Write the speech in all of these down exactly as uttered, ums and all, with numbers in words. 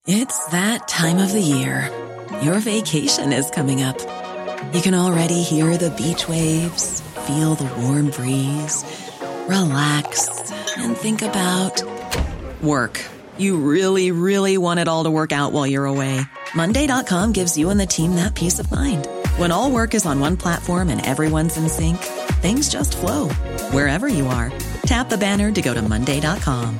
It's that time of the year. Your vacation is coming up. You can already hear the beach waves, feel the warm breeze, relax, and think about work. You really, really want it all to work out while you're away. Monday dot com gives you and the team that peace of mind. When all work is on one platform and everyone's in sync, things just flow. Wherever you are, tap the banner to go to Monday dot com.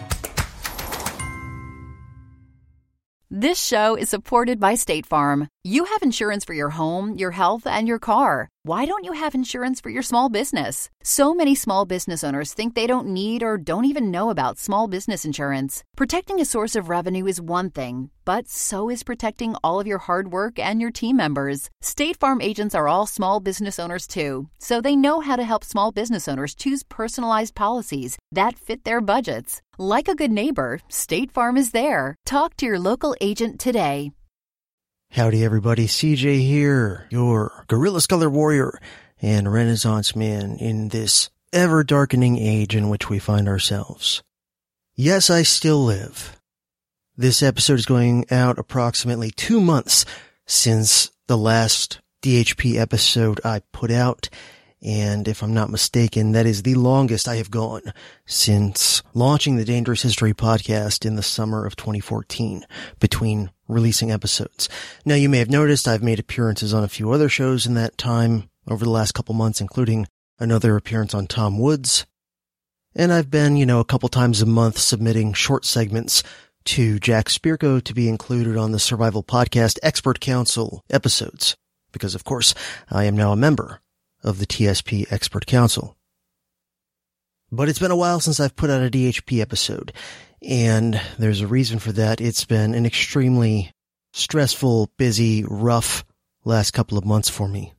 This show is supported by State Farm. You have insurance for your home, your health, and your car. Why don't you have insurance for your small business? So many small business owners think they don't need or don't even know about small business insurance. Protecting a source of revenue is one thing, but so is protecting all of your hard work and your team members. State Farm agents are all small business owners too, so they know how to help small business owners choose personalized policies that fit their budgets. Like a good neighbor, State Farm is there. Talk to your local agent today. Howdy everybody, C J here, your Guerrilla Scholar Warrior and Renaissance Man in this ever-darkening age in which we find ourselves. Yes, I still live. This episode is going out approximately two months since the last D H P episode I put out, and if I'm not mistaken, that is the longest I have gone since launching the Dangerous History podcast in the summer of twenty fourteen, between releasing episodes. Now, you may have noticed I've made appearances on a few other shows in that time over the last couple months, including another appearance on Tom Woods. And I've been, you know, a couple times a month submitting short segments to Jack Spirko to be included on the Survival Podcast Expert Council episodes, because, of course, I am now a member of the T S P Expert Council. But it's been a while since I've put out a D H P episode, and there's a reason for that. It's been an extremely stressful, busy, rough last couple of months for me.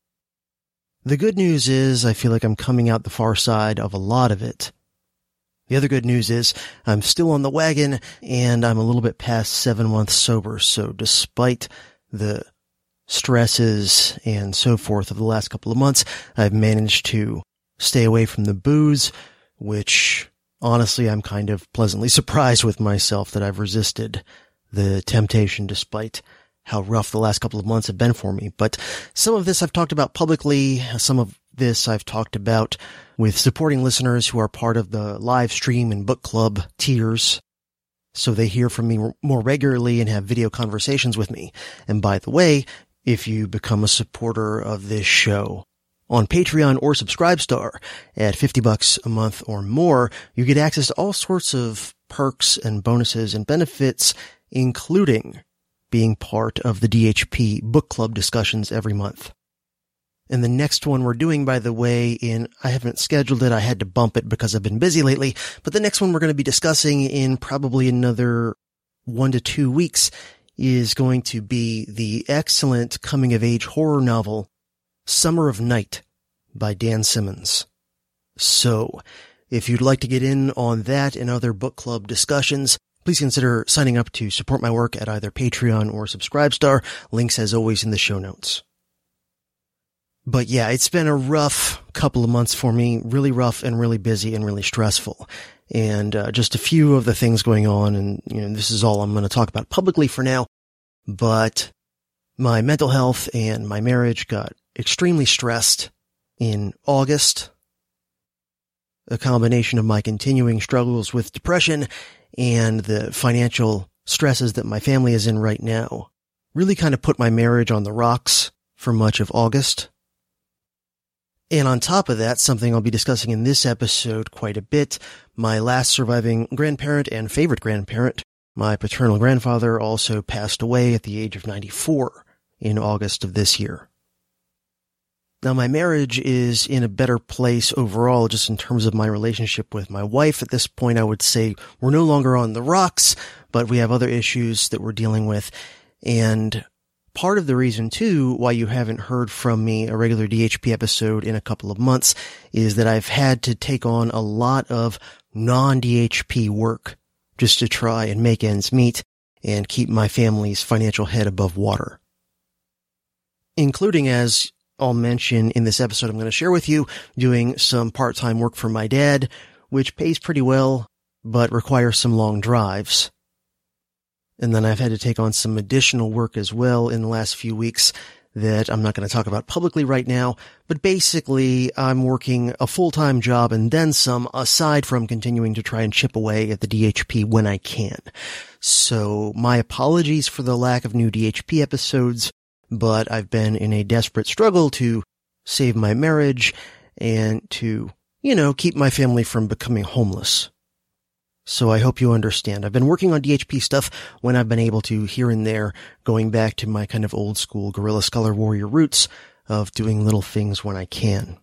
The good news is I feel like I'm coming out the far side of a lot of it. The other good news is I'm still on the wagon, and I'm a little bit past seven months sober, so despite the stresses and so forth of the last couple of months, I've managed to stay away from the booze, which honestly I'm kind of pleasantly surprised with myself that I've resisted the temptation despite how rough the last couple of months have been for me. But some of this I've talked about publicly, some of this I've talked about with supporting listeners who are part of the live stream and book club tiers, so they hear from me more regularly and have video conversations with me. And by the way, if you become a supporter of this show on Patreon or Subscribestar at fifty bucks a month or more, you get access to all sorts of perks and bonuses and benefits, including being part of the D H P book club discussions every month. And the next one we're doing, by the way, in, I haven't scheduled it, I had to bump it because I've been busy lately, but the next one we're going to be discussing in probably another one to two weeks is going to be the excellent coming-of-age horror novel Summer of Night by Dan Simmons. So, if you'd like to get in on that and other book club discussions, please consider signing up to support my work at either Patreon or Subscribestar. Links, as always, in the show notes. But yeah, it's been a rough couple of months for me, really rough and really busy and really stressful. And uh, just a few of the things going on, and you know, this is all I'm going to talk about publicly for now. But my mental health and my marriage got extremely stressed in August. A combination of my continuing struggles with depression and the financial stresses that my family is in right now really kind of put my marriage on the rocks for much of August. And on top of that, something I'll be discussing in this episode quite a bit, my last surviving grandparent and favorite grandparent, my paternal grandfather, also passed away at the age of ninety-four in August of this year. Now, my marriage is in a better place overall, just in terms of my relationship with my wife. At this point, I would say we're no longer on the rocks, but we have other issues that we're dealing with. And part of the reason, too, why you haven't heard from me a regular D H P episode in a couple of months is that I've had to take on a lot of non-D H P work just to try and make ends meet and keep my family's financial head above water. Including, as I'll mention in this episode I'm going to share with you, doing some part-time work for my dad, which pays pretty well, but requires some long drives. And then I've had to take on some additional work as well in the last few weeks that I'm not going to talk about publicly right now. But basically, I'm working a full-time job and then some, aside from continuing to try and chip away at the D H P when I can. So my apologies for the lack of new D H P episodes, but I've been in a desperate struggle to save my marriage and to, you know, keep my family from becoming homeless. So I hope you understand. I've been working on D H P stuff when I've been able to, here and there, going back to my kind of old school guerrilla scholar warrior roots of doing little things when I can.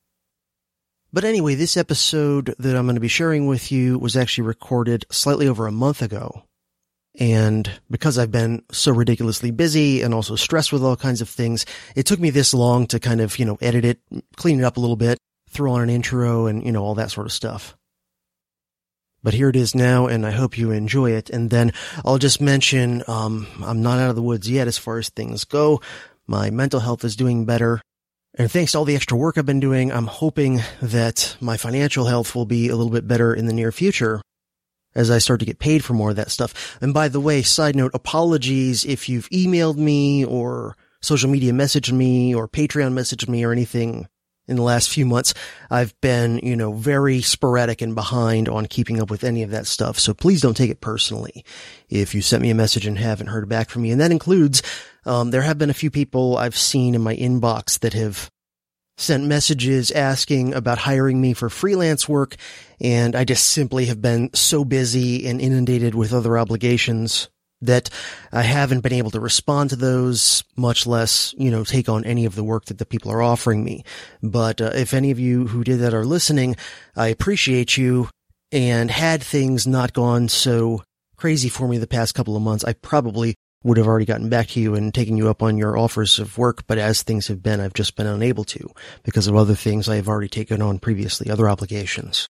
But anyway, this episode that I'm going to be sharing with you was actually recorded slightly over a month ago. And because I've been so ridiculously busy and also stressed with all kinds of things, it took me this long to kind of, you know, edit it, clean it up a little bit, throw on an intro and, you know, all that sort of stuff. But here it is now, and I hope you enjoy it. And then I'll just mention, um, I'm not out of the woods yet as far as things go. My mental health is doing better. And thanks to all the extra work I've been doing, I'm hoping that my financial health will be a little bit better in the near future as I start to get paid for more of that stuff. And by the way, side note, apologies if you've emailed me or social media messaged me or Patreon messaged me or anything in the last few months. I've been, you know, very sporadic and behind on keeping up with any of that stuff. So please don't take it personally if you sent me a message and haven't heard back from me. And that includes, um, there have been a few people I've seen in my inbox that have sent messages asking about hiring me for freelance work. And I just simply have been so busy and inundated with other obligations that I haven't been able to respond to those, much less, you know, take on any of the work that the people are offering me. But uh, if any of you who did that are listening, I appreciate you. And had things not gone so crazy for me the past couple of months, I probably would have already gotten back to you and taken you up on your offers of work. But as things have been, I've just been unable to because of other things I have already taken on previously, other obligations.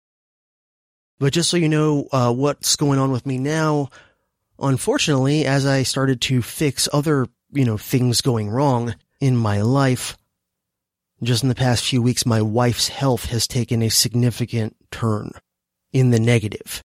But just so you know uh, what's going on with me now, unfortunately, as I started to fix other, you know, things going wrong in my life, just in the past few weeks, my wife's health has taken a significant turn in the negative.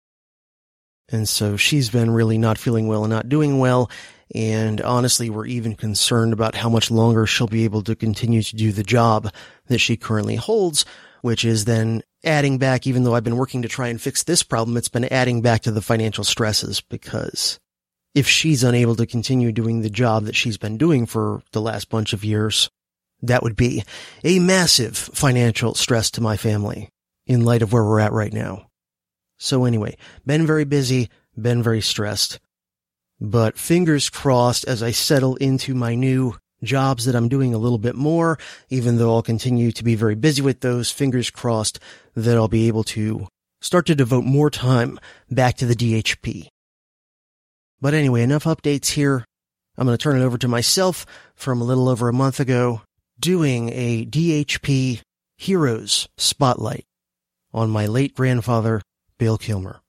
And so she's been really not feeling well and not doing well. And honestly, we're even concerned about how much longer she'll be able to continue to do the job that she currently holds, which is then adding back, even though I've been working to try and fix this problem, it's been adding back to the financial stresses, because if she's unable to continue doing the job that she's been doing for the last bunch of years, that would be a massive financial stress to my family in light of where we're at right now. So anyway, been very busy, been very stressed, but fingers crossed as I settle into my new jobs that I'm doing a little bit more, even though I'll continue to be very busy with those, fingers crossed that I'll be able to start to devote more time back to the D H P. But anyway, enough updates here. I'm going to turn it over to myself from a little over a month ago, doing a D H P Heroes Spotlight on my late grandfather, Bill Kilmer.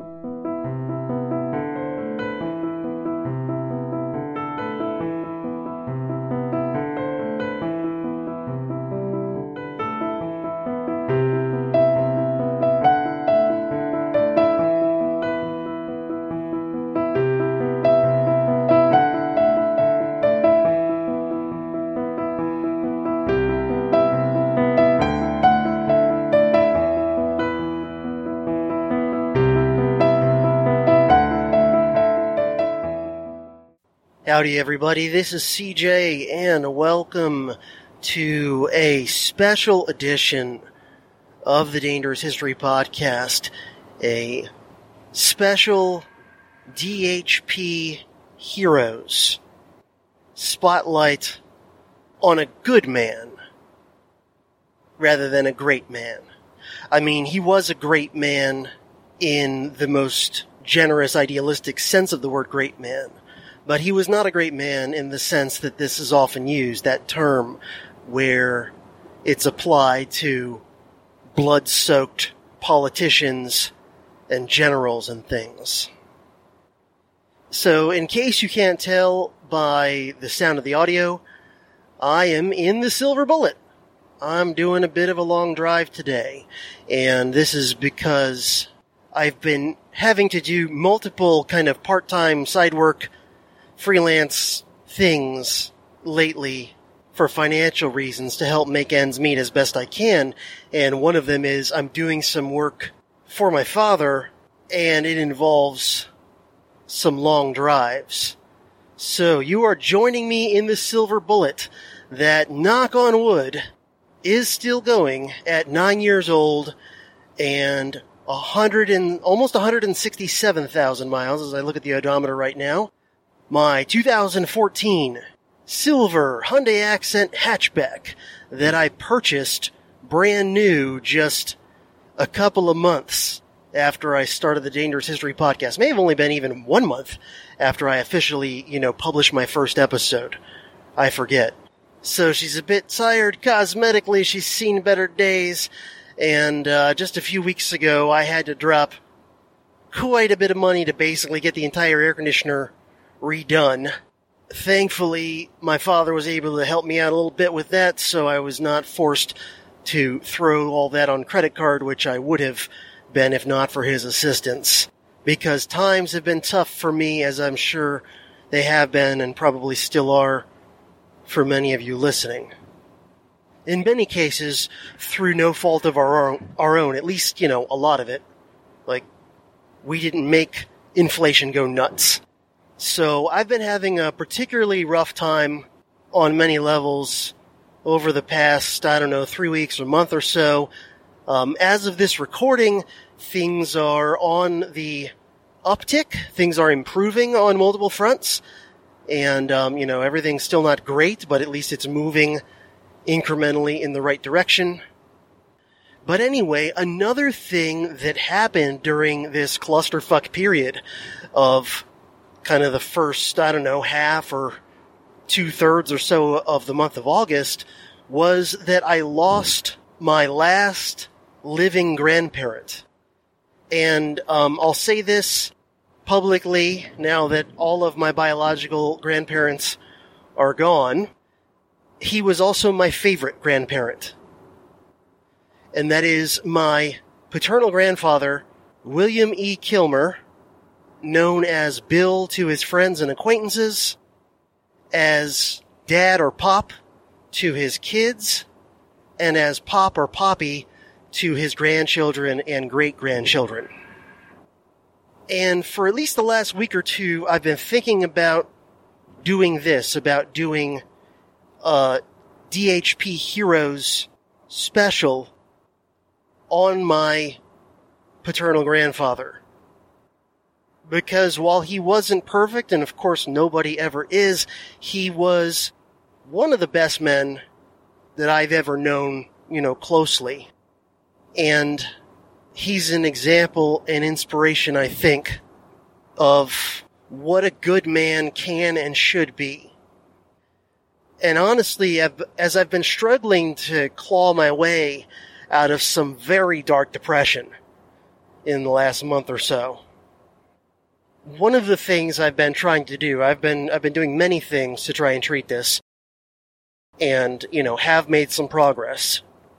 Howdy everybody, this is C J and welcome to a special edition of the Dangerous History Podcast, a special D H P Heroes Spotlight on a good man rather than a great man. I mean, he was a great man in the most generous, idealistic sense of the word great man. But he was not a great man in the sense that this is often used, that term where it's applied to blood-soaked politicians and generals and things. So, in case you can't tell by the sound of the audio, I am in the Silver Bullet. I'm doing a bit of a long drive today, and this is because I've been having to do multiple kind of part-time side work, freelance things lately for financial reasons to help make ends meet as best I can. And one of them is I'm doing some work for my father, and it involves some long drives. So you are joining me in the silver bullet that, knock on wood, is still going at nine years old and a hundred and almost one hundred sixty-seven thousand miles as I look at the odometer right now. My two thousand fourteen silver Hyundai Accent hatchback that I purchased brand new just a couple of months after I started the Dangerous History podcast. May have only been even one month after I officially, you know, published my first episode. I forget. So she's a bit tired cosmetically. She's seen better days. And uh, just a few weeks ago, I had to drop quite a bit of money to basically get the entire air conditioner redone. Thankfully, my father was able to help me out a little bit with that, so I was not forced to throw all that on credit card, which I would have been if not for his assistance. Because times have been tough for me, as I'm sure they have been and probably still are for many of you listening. In many cases, through no fault of our own, our own, at least, you know, a lot of it. Like, we didn't make inflation go nuts. So I've been having a particularly rough time on many levels over the past, I don't know, three weeks or month or so. Um, as of this recording, things are on the uptick. Things are improving on multiple fronts. And, um, you know, everything's still not great, but at least it's moving incrementally in the right direction. But anyway, another thing that happened during this clusterfuck period of kind of the first, I don't know, half or two-thirds or so of the month of August was that I lost my last living grandparent. And um, I'll say this publicly now that all of my biological grandparents are gone. He was also my favorite grandparent. And that is my paternal grandfather, William E. Kilmer, known as Bill to his friends and acquaintances, as Dad or Pop to his kids, and as Pop or Poppy to his grandchildren and great-grandchildren. And for at least the last week or two, I've been thinking about doing this, about doing a D H P Heroes special on my paternal grandfather. Because while he wasn't perfect, and of course nobody ever is, he was one of the best men that I've ever known, you know, closely. And he's an example and inspiration, I think, of what a good man can and should be. And honestly, I've, as I've been struggling to claw my way out of some very dark depression in the last month or so, one of the things I've been trying to do, I've been I've been doing many things to try and treat this, and, you know, have made some progress.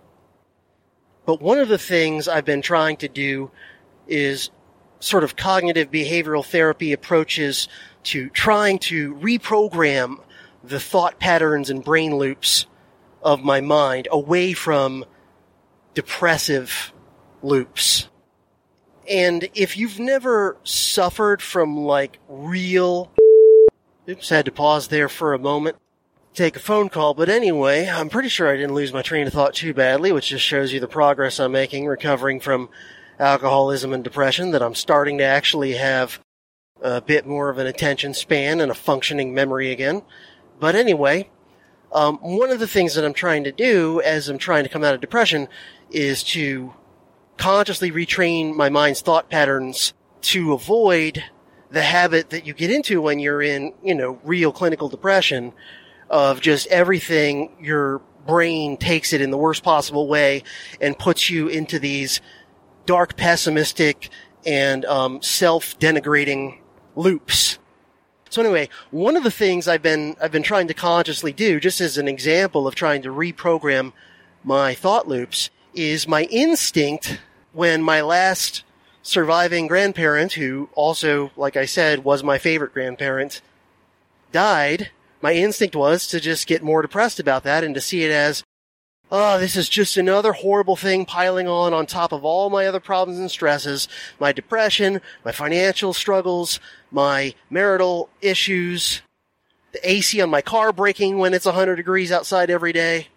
But one of the things I've been trying to do is sort of cognitive behavioral therapy approaches to trying to reprogram the thought patterns and brain loops of my mind away from depressive loops. And if you've never suffered from, like, real... Oops, had to pause there for a moment. Take a phone call. But anyway, I'm pretty sure I didn't lose my train of thought too badly, which just shows you the progress I'm making recovering from alcoholism and depression, that I'm starting to actually have a bit more of an attention span and a functioning memory again. But anyway, um, one of the things that I'm trying to do as I'm trying to come out of depression is to consciously retrain my mind's thought patterns to avoid the habit that you get into when you're in, you know, real clinical depression, of just everything, your brain takes it in the worst possible way and puts you into these dark, pessimistic, and um, self-denigrating loops. So anyway, one of the things I've been I've been trying to consciously do, just as an example of trying to reprogram my thought loops, is my instinct when my last surviving grandparent, who also, like I said, was my favorite grandparent, died, my instinct was to just get more depressed about that and to see it as, oh, this is just another horrible thing piling on on top of all my other problems and stresses, my depression, my financial struggles, my marital issues, the A C on my car breaking when it's one hundred degrees outside every day,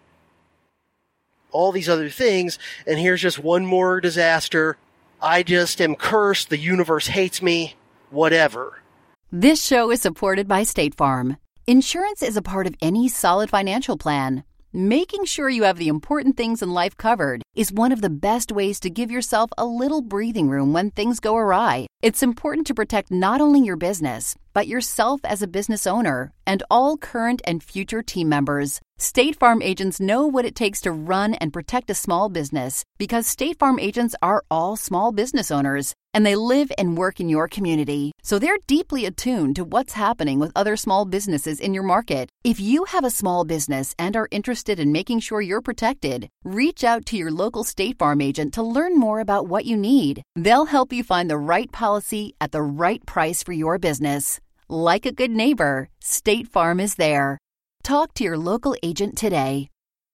all these other things, and here's just one more disaster. I just am cursed, the universe hates me, whatever. This show is supported by State Farm. Insurance is a part of any solid financial plan. Making sure you have the important things in life covered is one of the best ways to give yourself a little breathing room when things go awry. It's important to protect not only your business, but yourself as a business owner and all current and future team members. State Farm agents know what it takes to run and protect a small business because State Farm agents are all small business owners and they live and work in your community. So they're deeply attuned to what's happening with other small businesses in your market. If you have a small business and are interested in making sure you're protected, reach out to your local State Farm agent to learn more about what you need. They'll help you find the right policy at the right price for your business. Like a good neighbor, State Farm is there. Talk to your local agent today.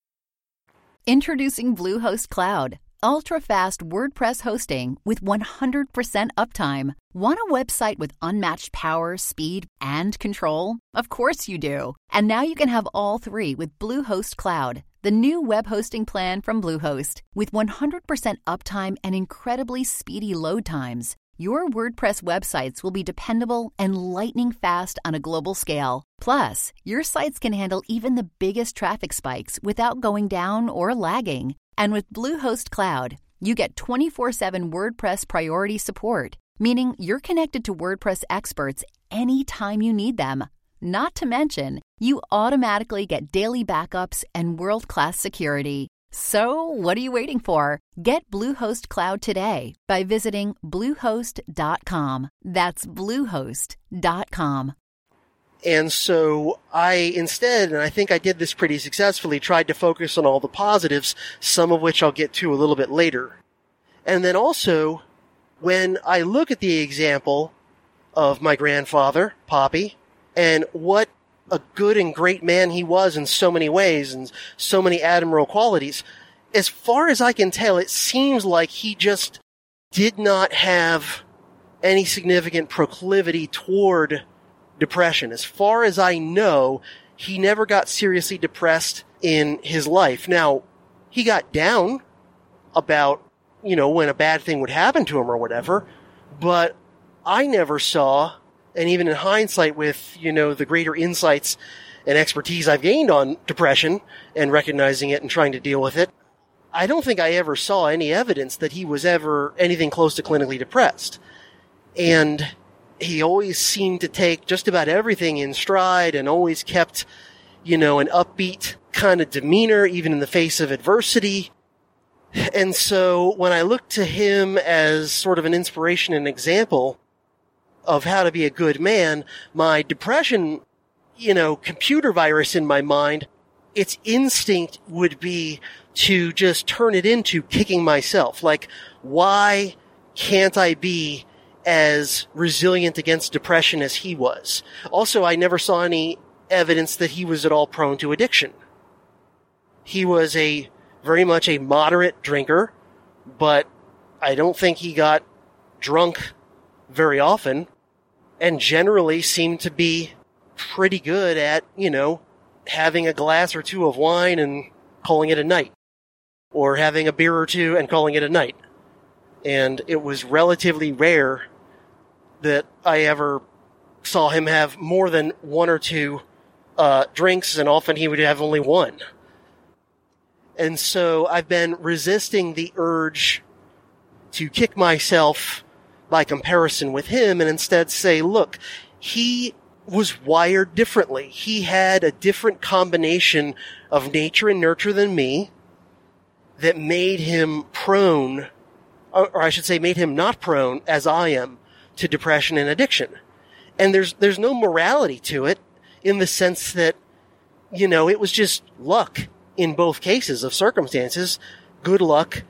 Introducing Bluehost Cloud, ultra-fast WordPress hosting with one hundred percent uptime. Want a website with unmatched power, speed, and control? Of course you do. And now you can have all three with Bluehost Cloud, the new web hosting plan from Bluehost. With one hundred percent uptime and incredibly speedy load times, your WordPress websites will be dependable and lightning fast on a global scale. Plus, your sites can handle even the biggest traffic spikes without going down or lagging. And with Bluehost Cloud, you get twenty-four seven WordPress priority support, meaning you're connected to WordPress experts anytime you need them. Not to mention, you automatically get daily backups and world-class security. So, what are you waiting for? Get Bluehost Cloud today by visiting bluehost dot com. That's bluehost dot com. And so I instead, and I think I did this pretty successfully, tried to focus on all the positives, some of which I'll get to a little bit later. And then also, when I look at the example of my grandfather, Poppy, and what a good and great man he was in so many ways and so many admirable qualities, as far as I can tell, it seems like he just did not have any significant proclivity toward depression. As far as I know, he never got seriously depressed in his life. Now, he got down about, you know, when a bad thing would happen to him or whatever, but I never saw, and even in hindsight with, you know, the greater insights and expertise I've gained on depression and recognizing it and trying to deal with it, I don't think I ever saw any evidence that he was ever anything close to clinically depressed. And he always seemed to take just about everything in stride and always kept, you know, an upbeat kind of demeanor, even in the face of adversity. And so when I look to him as sort of an inspiration and example of how to be a good man, my depression, you know, computer virus in my mind, its instinct would be to just turn it into kicking myself. Like, why can't I be as resilient against depression as he was? Also, I never saw any evidence that he was at all prone to addiction. He was a very much a moderate drinker, but I don't think he got drunk very often, and generally seemed to be pretty good at, you know, having a glass or two of wine and calling it a night, or having a beer or two and calling it a night. And it was relatively rare that I ever saw him have more than one or two uh, drinks, and often he would have only one. And so I've been resisting the urge to kick myself by comparison with him and instead say, look, he was wired differently. He had a different combination of nature and nurture than me that made him prone, or I should say made him not prone, as I am, to depression and addiction. And there's there's no morality to it in the sense that, you know, it was just luck in both cases of circumstances, good luck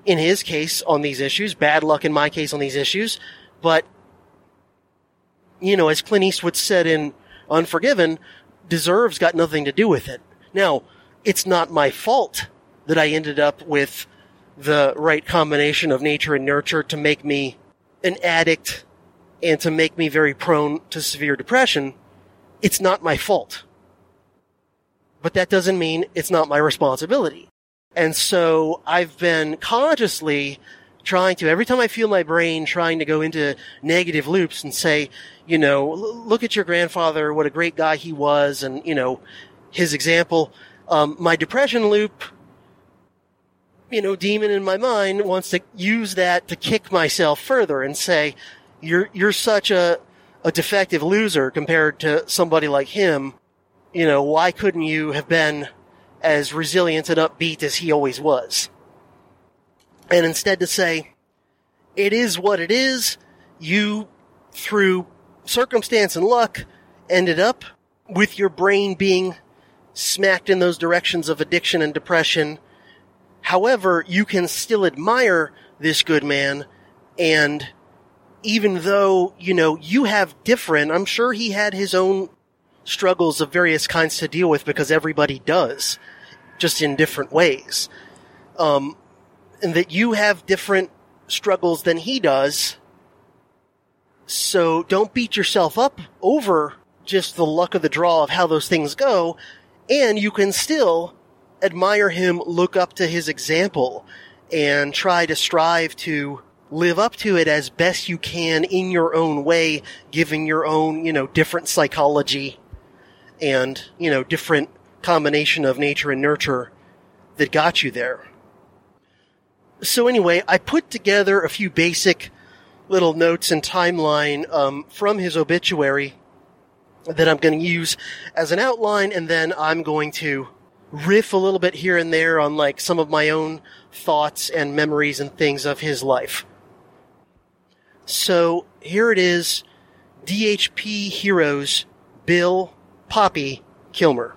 in his case on these issues, bad luck in my case on these issues, but, you know, as Clint Eastwood said in Unforgiven, deserve's got nothing to do with it. Now, it's not my fault that I ended up with the right combination of nature and nurture to make me an addict and to make me very prone to severe depression. It's not my fault. But that doesn't mean it's not my responsibility. And so I've been consciously trying to, every time I feel my brain trying to go into negative loops and say, you know, look at your grandfather, what a great guy he was, and, you know, his example, um, my depression loop, you know, demon in my mind wants to use that to kick myself further and say, you're, you're such a, a defective loser compared to somebody like him. You know, why couldn't you have been as resilient and upbeat as he always was? And instead to say, it is what it is. You, through circumstance and luck, ended up with your brain being smacked in those directions of addiction and depression. However, you can still admire this good man, and even though, you know, you have different, I'm sure he had his own struggles of various kinds to deal with, because everybody does, just in different ways. Um, and that you have different struggles than he does. So don't beat yourself up over just the luck of the draw of how those things go. And you can still admire him, look up to his example, and try to strive to live up to it as best you can in your own way, giving your own, you know, different psychology and, you know, different combination of nature and nurture that got you there. So anyway, I put together a few basic little notes and timeline um, from his obituary that I'm going to use as an outline, and then I'm going to riff a little bit here and there on like some of my own thoughts and memories and things of his life. So here it is, D H P Heroes, Bill Poppy Kilmer.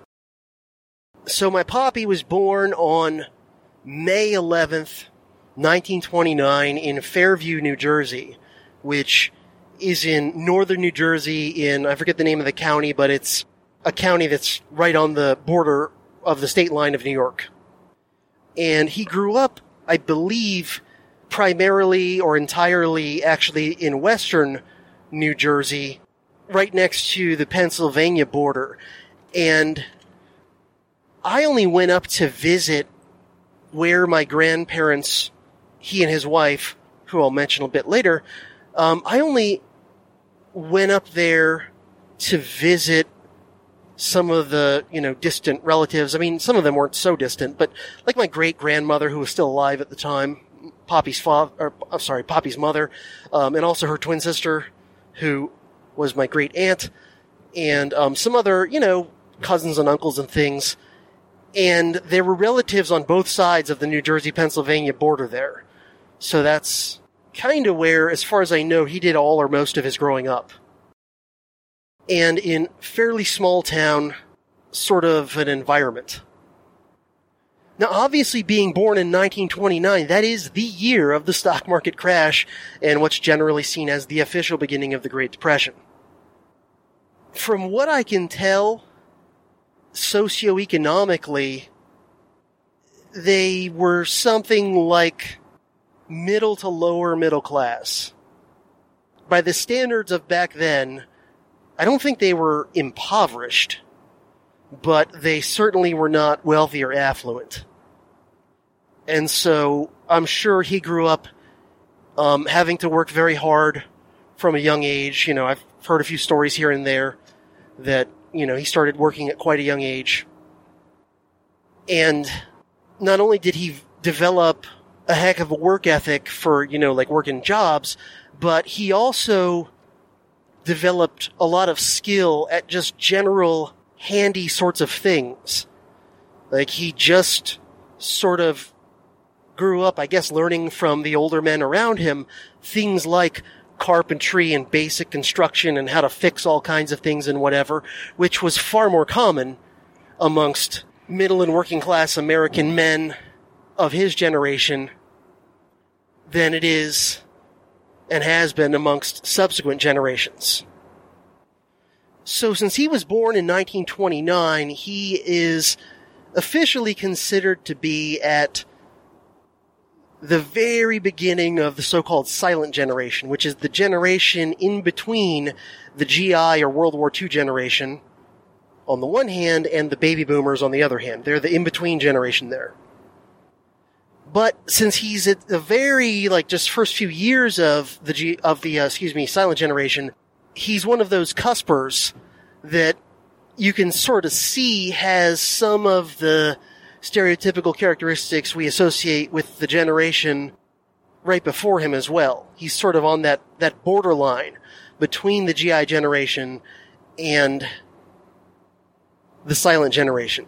So my Poppy was born on May eleventh, nineteen twenty-nine in Fairview, New Jersey, which is in northern New Jersey in, I forget the name of the county, but it's a county that's right on the border of the state line of New York. And he grew up, I believe, primarily or entirely actually in western New Jersey, right next to the Pennsylvania border. And I only went up to visit where my grandparents, he and his wife, who I'll mention a bit later, um, I only went up there to visit some of the, you know, distant relatives. I mean, some of them weren't so distant, but like my great-grandmother, who was still alive at the time, Poppy's father, or, I'm sorry, Poppy's mother, um, and also her twin sister, who was my great-aunt, and um, some other, you know, cousins and uncles and things. And there were relatives on both sides of the New Jersey-Pennsylvania border there. So that's kind of where, as far as I know, he did all or most of his growing up. And in fairly small town sort of an environment. Now, obviously, being born in nineteen twenty-nine, that is the year of the stock market crash and what's generally seen as the official beginning of the Great Depression. From what I can tell, socioeconomically, they were something like middle to lower middle class. By the standards of back then, I don't think they were impoverished, but they certainly were not wealthy or affluent. And so I'm sure he grew up um, having to work very hard from a young age. You know, I've heard a few stories here and there that, you know, he started working at quite a young age. And not only did he develop a heck of a work ethic for, you know, like working jobs, but he also developed a lot of skill at just general handy sorts of things. Like he just sort of grew up, I guess, learning from the older men around him things like carpentry and basic construction and how to fix all kinds of things and whatever, which was far more common amongst middle and working class American men of his generation than it is and has been amongst subsequent generations. So since he was born in nineteen twenty-nine, he is officially considered to be at the very beginning of the so-called silent generation, which is the generation in between the G I or World War Two generation on the one hand and the baby boomers on the other hand. They're the in-between generation there. But since he's at the very, like, just first few years of the G, of the, uh, excuse me, silent generation, he's one of those cuspers that you can sort of see has some of the stereotypical characteristics we associate with the generation right before him as well. He's sort of on that, that borderline between the G I generation and the silent generation.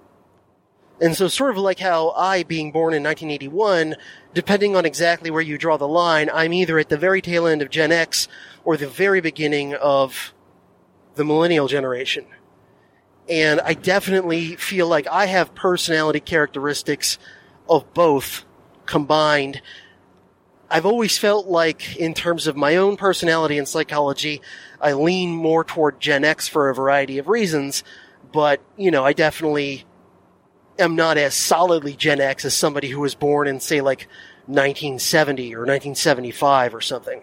And so sort of like how I, being born in nineteen eighty-one, depending on exactly where you draw the line, I'm either at the very tail end of Gen X or the very beginning of the millennial generation. And I definitely feel like I have personality characteristics of both combined. I've always felt like, in terms of my own personality and psychology, I lean more toward Gen X for a variety of reasons, but, you know, I definitely am not as solidly Gen X as somebody who was born in, say, like, nineteen seventy or nineteen seventy-five or something.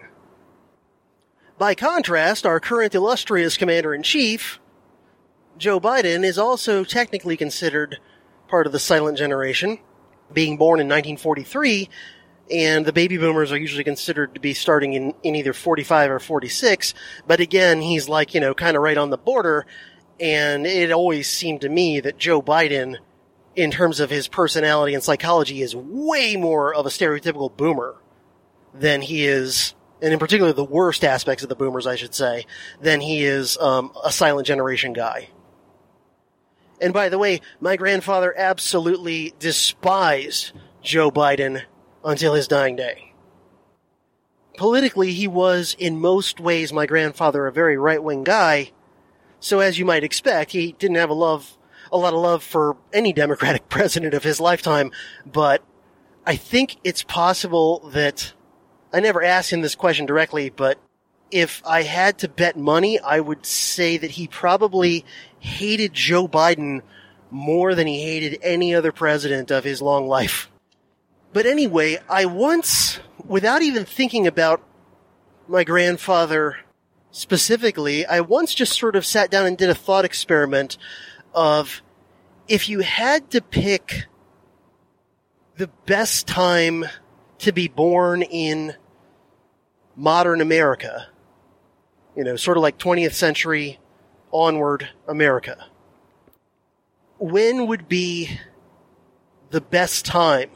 By contrast, our current illustrious Commander-in-Chief, Joe Biden, is also technically considered part of the silent generation, being born in nineteen forty-three, and the baby boomers are usually considered to be starting in, in either forty-five or forty-six, but again, he's like, you know, kind of right on the border, and it always seemed to me that Joe Biden, in terms of his personality and psychology, is way more of a stereotypical boomer than he is, and in particular the worst aspects of the boomers, I should say, than he is um, a silent generation guy. And by the way, my grandfather absolutely despised Joe Biden until his dying day. Politically, he was, in most ways, my grandfather, a very right-wing guy, so as you might expect, he didn't have a love, a lot of love for any Democratic president of his lifetime, but I think it's possible that, I never asked him this question directly, but if I had to bet money, I would say that he probably hated Joe Biden more than he hated any other president of his long life. But anyway, I once, without even thinking about my grandfather specifically, I once just sort of sat down and did a thought experiment of, if you had to pick the best time to be born in modern America, you know, sort of like twentieth century onward America, when would be the best time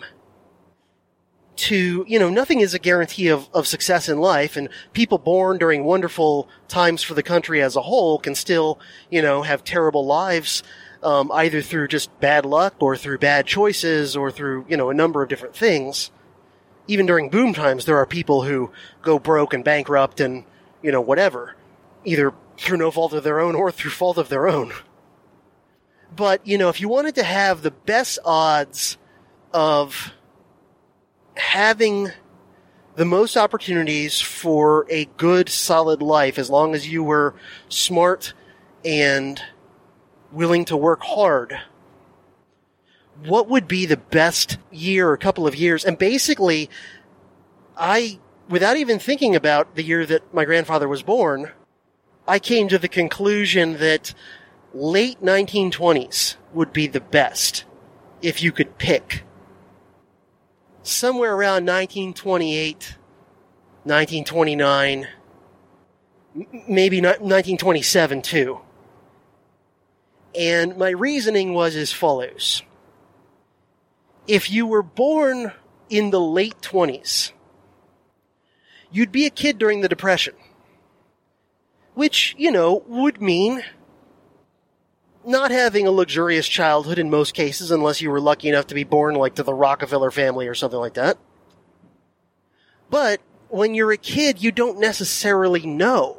to, you know, nothing is a guarantee of, of success in life, and people born during wonderful times for the country as a whole can still, you know, have terrible lives, um, either through just bad luck or through bad choices or through, you know, a number of different things. Even during boom times, there are people who go broke and bankrupt and, you know, whatever, either through no fault of their own or through fault of their own. But, you know, if you wanted to have the best odds of having the most opportunities for a good, solid life, as long as you were smart and willing to work hard, what would be the best year or couple of years? And basically, I, without even thinking about the year that my grandfather was born, I came to the conclusion that late nineteen twenties would be the best, if you could pick. Somewhere around nineteen twenty-eight, nineteen twenty-nine, maybe nineteen twenty-seven too. And my reasoning was as follows. If you were born in the late twenties, you'd be a kid during the Depression, which, you know, would mean not having a luxurious childhood in most cases, unless you were lucky enough to be born, like, to the Rockefeller family or something like that. But when you're a kid, you don't necessarily know.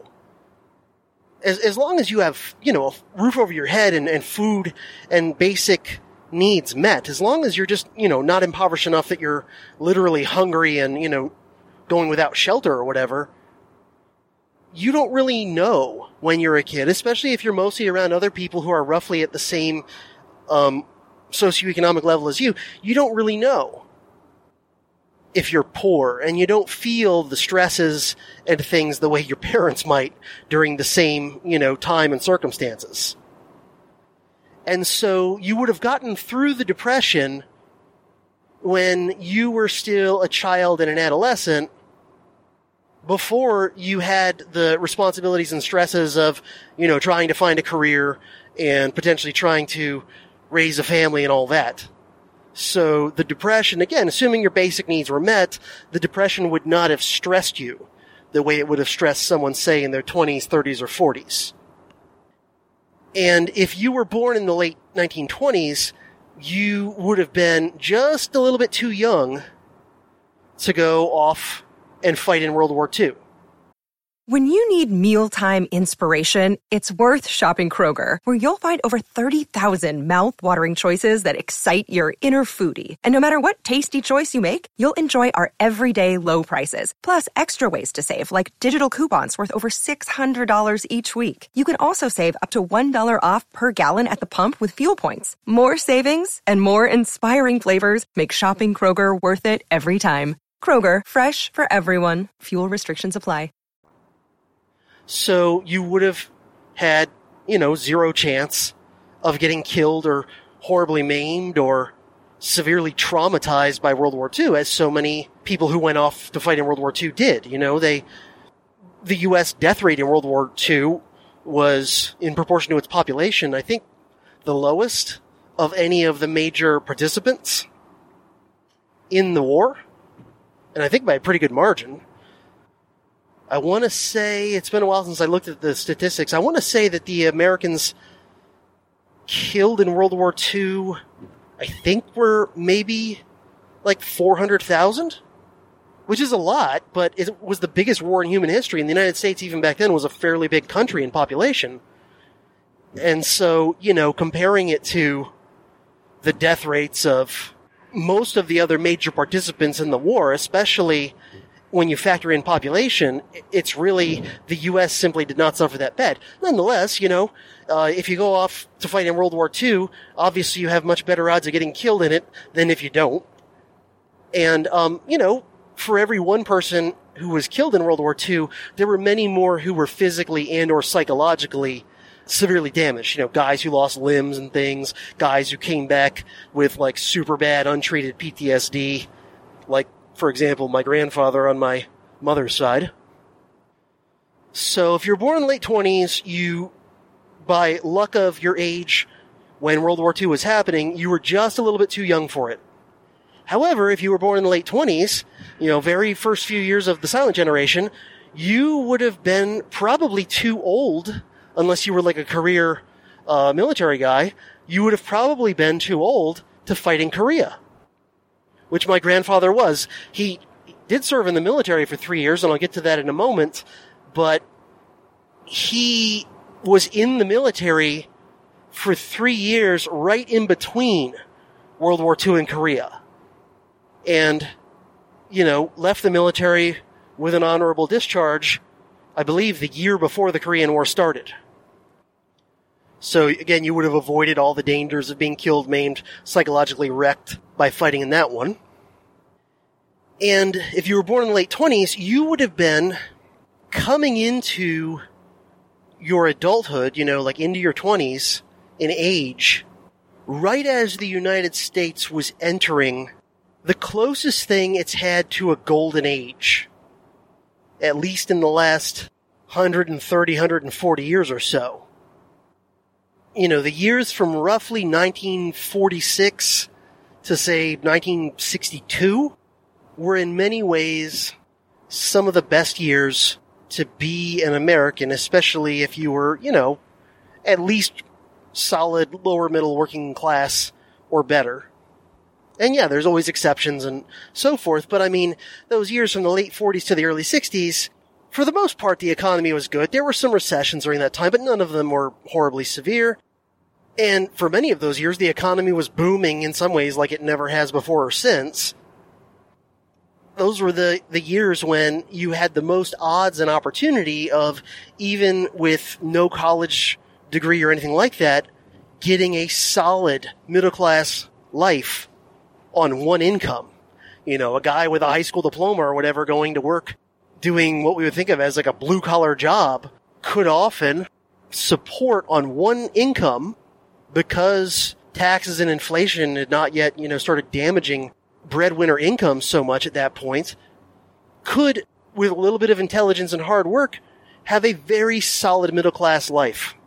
As, as long as you have, you know, a roof over your head and, and food and basic needs met, as long as you're just, you know, not impoverished enough that you're literally hungry and, you know, going without shelter or whatever, you don't really know when you're a kid, especially if you're mostly around other people who are roughly at the same um, socioeconomic level as you. You don't really know if you're poor, and you don't feel the stresses and things the way your parents might during the same, you know, time and circumstances. And so you would have gotten through the Depression when you were still a child and an adolescent, before you had the responsibilities and stresses of, you know, trying to find a career and potentially trying to raise a family and all that. So the Depression, again, assuming your basic needs were met, the Depression would not have stressed you the way it would have stressed someone, say, in their twenties, thirties, or forties. And if you were born in the late nineteen twenties, you would have been just a little bit too young to go off and fight in World War Two. When you need mealtime inspiration, it's worth shopping Kroger, where you'll find over thirty thousand mouth-watering choices that excite your inner foodie. And no matter what tasty choice you make, you'll enjoy our everyday low prices, plus extra ways to save, like digital coupons worth over six hundred dollars each week. You can also save up to one dollar off per gallon at the pump with fuel points. More savings and more inspiring flavors make shopping Kroger worth it every time. Kroger, fresh for everyone. Fuel restrictions apply. So you would have had, you know, zero chance of getting killed or horribly maimed or severely traumatized by World War Two, as so many people who went off to fight in World War Two did. You know, they, the U S death rate in World War Two was, in proportion to its population, I think the lowest of any of the major participants in the war. And I think by a pretty good margin. I want to say, it's been a while since I looked at the statistics, I want to say that the Americans killed in World War Two, I think were maybe like four hundred thousand, which is a lot, but it was the biggest war in human history, and the United States, even back then, was a fairly big country in population. And so, you know, comparing it to the death rates of most of the other major participants in the war, especially when you factor in population, it's really, the U S simply did not suffer that bad. Nonetheless, you know, uh, if you go off to fight in World War Two, obviously you have much better odds of getting killed in it than if you don't. And, um, you know, for every one person who was killed in World War Two, there were many more who were physically and or psychologically severely damaged. You know, guys who lost limbs and things, guys who came back with, like, super bad untreated P T S D, like, for example, my grandfather on my mother's side. So if you're born in the late twenties, you, by luck of your age, when World War Two was happening, you were just a little bit too young for it. However, if you were born in the late twenties, you know, very first few years of the silent generation, you would have been probably too old, unless you were like a career uh, military guy, you would have probably been too old to fight in Korea. Which my grandfather was. He did serve in the military for three years, and I'll get to that in a moment, but he was in the military for three years right in between World War Two and Korea. And, you know, left the military with an honorable discharge, I believe, the year before the Korean War started. So, again, you would have avoided all the dangers of being killed, maimed, psychologically wrecked by fighting in that one. And if you were born in the late twenties, you would have been coming into your adulthood, you know, like into your twenties in age, right as the United States was entering the closest thing it's had to a golden age, at least in the last one hundred thirty, one hundred forty years or so. You know, the years from roughly nineteen forty-six to, say, nineteen sixty-two were in many ways some of the best years to be an American, especially if you were, you know, at least solid lower middle working class or better. And yeah, there's always exceptions and so forth, but I mean, those years from the late forties to the early sixties, for the most part, the economy was good. There were some recessions during that time, but none of them were horribly severe. And for many of those years, the economy was booming in some ways like it never has before or since. Those were the, the years when you had the most odds and opportunity of, even with no college degree or anything like that, getting a solid middle-class life on one income. You know, a guy with a high school diploma or whatever going to work doing what we would think of as like a blue-collar job could often support on one income, because taxes and inflation had not yet, you know, started damaging breadwinner income so much at that point, could, with a little bit of intelligence and hard work, have a very solid middle-class life.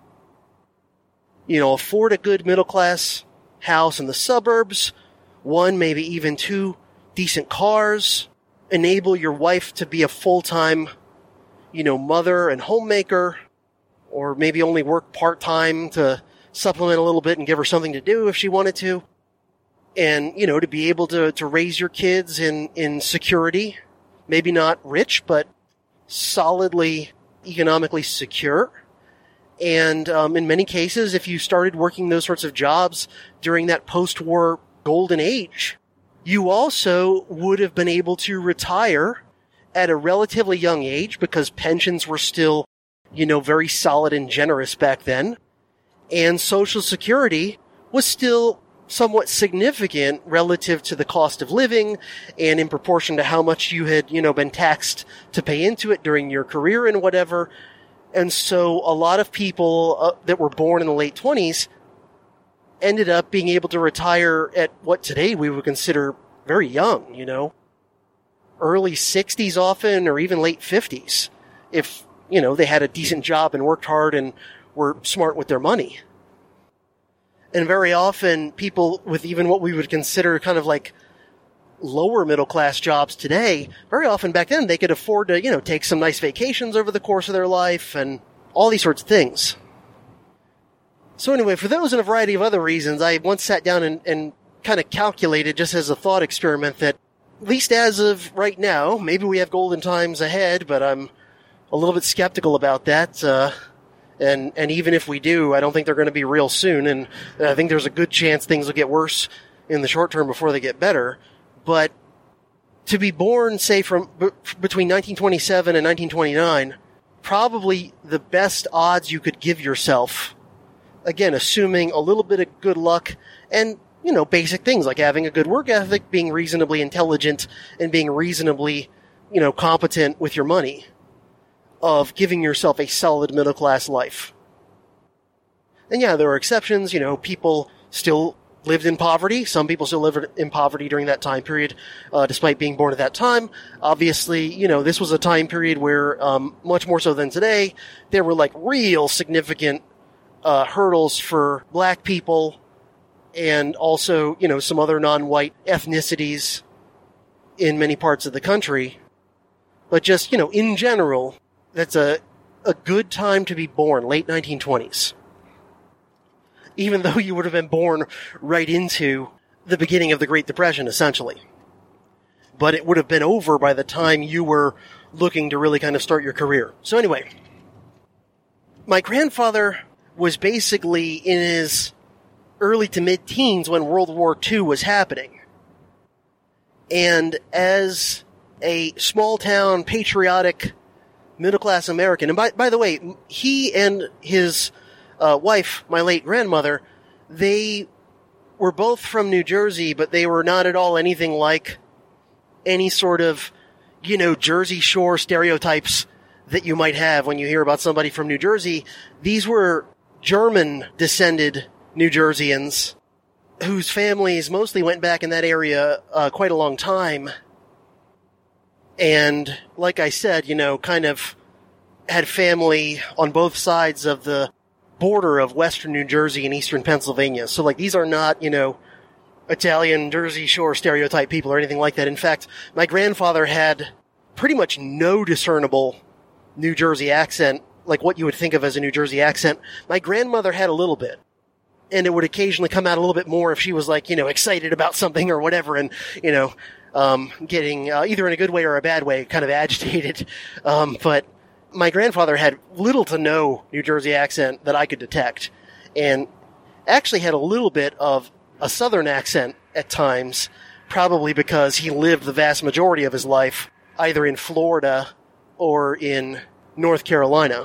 You know, afford a good middle-class house in the suburbs, one, maybe even two decent cars, enable your wife to be a full-time, you know, mother and homemaker, or maybe only work part-time to supplement a little bit and give her something to do if she wanted to. And, you know, to be able to, to raise your kids in, in security, maybe not rich, but solidly economically secure. And um, in many cases, if you started working those sorts of jobs during that post-war golden age, you also would have been able to retire at a relatively young age, because pensions were still, you know, very solid and generous back then. And Social Security was still somewhat significant relative to the cost of living and in proportion to how much you had, you know, been taxed to pay into it during your career and whatever. And so a lot of people uh, that were born in the late twenties ended up being able to retire at what today we would consider very young, you know, early sixties often, or even late fifties, if, you know, they had a decent job and worked hard and were smart with their money. And very often people with even what we would consider kind of like lower middle class jobs today, very often back then they could afford to, you know, take some nice vacations over the course of their life and all these sorts of things. So anyway, for those and a variety of other reasons, I once sat down and, and kind of calculated, just as a thought experiment, that at least as of right now, maybe we have golden times ahead, but I'm a little bit skeptical about that. Uh, and, and even if we do, I don't think they're going to be real soon. And I think there's a good chance things will get worse in the short term before they get better. But to be born, say, from b- between nineteen twenty-seven and nineteen twenty-nine, probably the best odds you could give yourself, again, assuming a little bit of good luck and, you know, basic things like having a good work ethic, being reasonably intelligent, and being reasonably, you know, competent with your money, of giving yourself a solid middle-class life. And yeah, there are exceptions. You know, people still lived in poverty. Some people still lived in poverty during that time period, uh, despite being born at that time. Obviously, you know, this was a time period where, um, much more so than today, there were like real significant uh, hurdles for black people and also, you know, some other non-white ethnicities in many parts of the country. But just, you know, in general, that's a, a good time to be born, late nineteen twenties. Even though you would have been born right into the beginning of the Great Depression, essentially. But it would have been over by the time you were looking to really kind of start your career. So anyway, my grandfather was basically in his early to mid-teens when World War Two was happening. And as a small-town, patriotic, middle-class American, and by, by the way, he and his Uh, wife, my late grandmother, they were both from New Jersey, but they were not at all anything like any sort of, you know, Jersey Shore stereotypes that you might have when you hear about somebody from New Jersey. These were German-descended New Jerseyans whose families mostly went back in that area uh, quite a long time. And like I said, you know, kind of had family on both sides of the border of western New Jersey and eastern Pennsylvania. So, like, these are not, you know, Italian, Jersey Shore stereotype people or anything like that. In fact, my grandfather had pretty much no discernible New Jersey accent, like what you would think of as a New Jersey accent. My grandmother had a little bit, and it would occasionally come out a little bit more if she was, like, you know, excited about something or whatever, and, you know, um, getting, uh, either in a good way or a bad way, kind of agitated. Um, but my grandfather had little to no New Jersey accent that I could detect. And actually had a little bit of a southern accent at times, probably because he lived the vast majority of his life either in Florida or in North Carolina.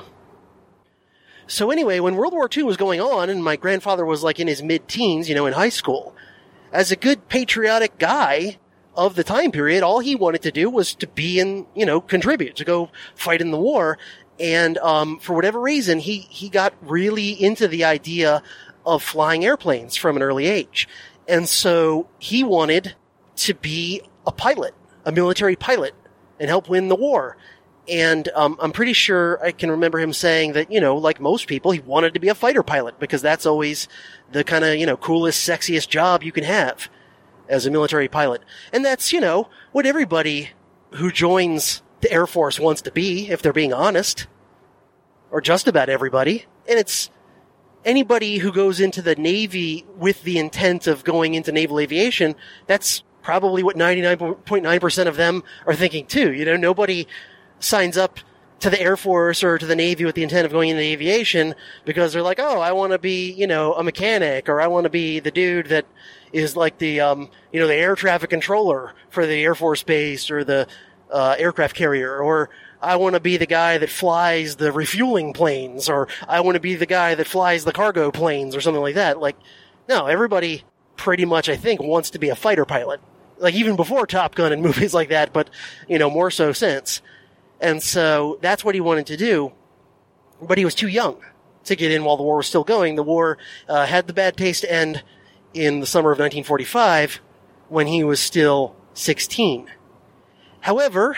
So anyway, when World War Two was going on, and my grandfather was like in his mid-teens, you know, in high school, as a good patriotic guy of the time period, all he wanted to do was to be in, you know, contribute, to go fight in the war. And um for whatever reason, he, he got really into the idea of flying airplanes from an early age. And so he wanted to be a pilot, a military pilot, and help win the war. And um, I'm pretty sure I can remember him saying that, you know, like most people, he wanted to be a fighter pilot because that's always the kind of, you know, coolest, sexiest job you can have as a military pilot. And that's, you know, what everybody who joins the Air Force wants to be, if they're being honest. Or just about everybody. And it's anybody who goes into the Navy with the intent of going into naval aviation, that's probably what ninety-nine point nine percent of them are thinking too. You know, nobody signs up to the Air Force or to the Navy with the intent of going into aviation because they're like, oh, I want to be, you know, a mechanic, or I want to be the dude that is like the, um, you know, the air traffic controller for the Air Force base or the uh, aircraft carrier, or I want to be the guy that flies the refueling planes, or I want to be the guy that flies the cargo planes or something like that. Like, no, everybody pretty much, I think, wants to be a fighter pilot. Like, even before Top Gun and movies like that, but, you know, more so since. And so that's what he wanted to do, but he was too young to get in while the war was still going. The war uh, had the bad taste end in the summer of nineteen forty-five when he was still sixteen. However,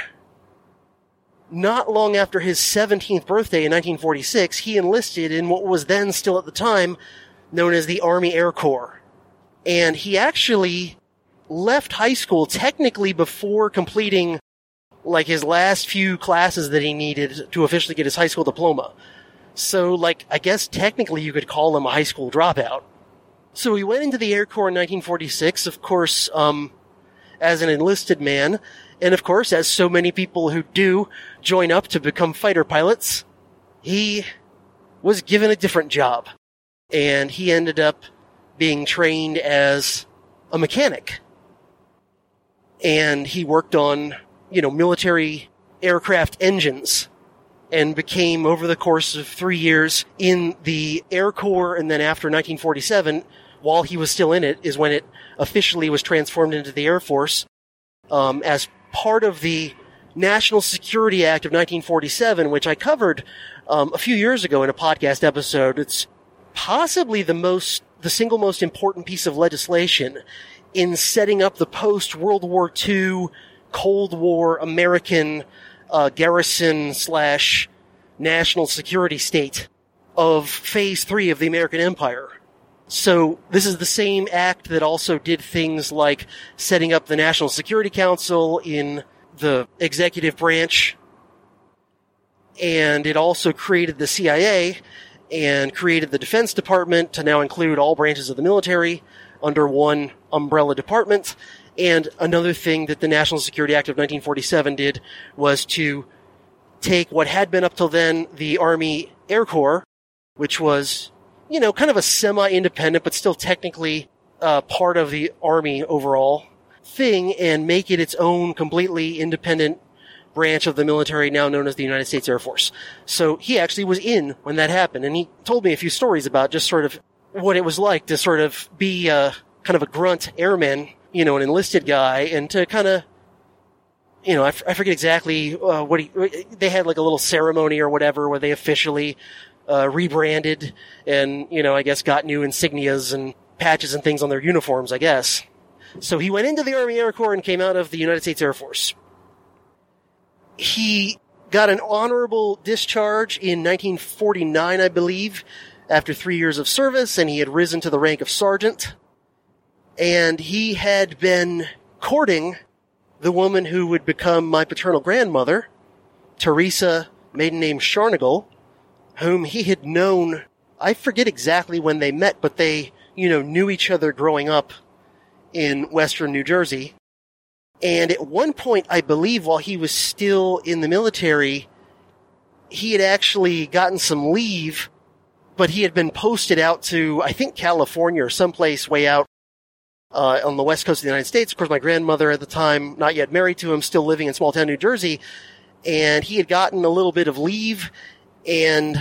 not long after his seventeenth birthday in nineteen forty-six, he enlisted in what was then still at the time known as the Army Air Corps. And he actually left high school technically before completing like his last few classes that he needed to officially get his high school diploma. So, like, I guess technically you could call him a high school dropout. So he went into the Air Corps in nineteen forty-six, of course, um, as an enlisted man. And of course, as so many people who do join up to become fighter pilots, he was given a different job. And he ended up being trained as a mechanic. And he worked on, you know, military aircraft engines, and became, over the course of three years in the Air Corps, and then after nineteen forty-seven, while he was still in it, is when it officially was transformed into the Air Force, um, as part of the National Security Act of nineteen forty-seven, which I covered um, a few years ago in a podcast episode. It's possibly the most, the single most important piece of legislation in setting up the post-World War Two Cold War American uh, garrison slash national security state of phase three of the American Empire. So this is the same act that also did things like setting up the National Security Council in the executive branch. And it also created the C I A and created the Defense Department to now include all branches of the military under one umbrella department. And another thing that the National Security Act of nineteen forty-seven did was to take what had been up till then the Army Air Corps, which was, you know, kind of a semi-independent, but still technically uh, part of the Army overall thing, and make it its own completely independent branch of the military now known as the United States Air Force. So he actually was in when that happened, and he told me a few stories about just sort of what it was like to sort of be uh, kind of a grunt airman, you know, an enlisted guy, and to kind of, you know, I, f- I forget exactly uh, what he, they had like a little ceremony or whatever where they officially uh, rebranded and, you know, I guess got new insignias and patches and things on their uniforms, I guess. So he went into the Army Air Corps and came out of the United States Air Force. He got an honorable discharge in nineteen forty-nine, I believe, after three years of service, and he had risen to the rank of sergeant. And he had been courting the woman who would become my paternal grandmother, Teresa, maiden name Sharnagle, whom he had known, I forget exactly when they met, but they, you know, knew each other growing up in western New Jersey. And at one point, I believe, while he was still in the military, he had actually gotten some leave but he had been posted out to, I think, California or someplace way out uh, on the west coast of the United States. Of course, my grandmother at the time, not yet married to him, still living in small town New Jersey, and he had gotten a little bit of leave, and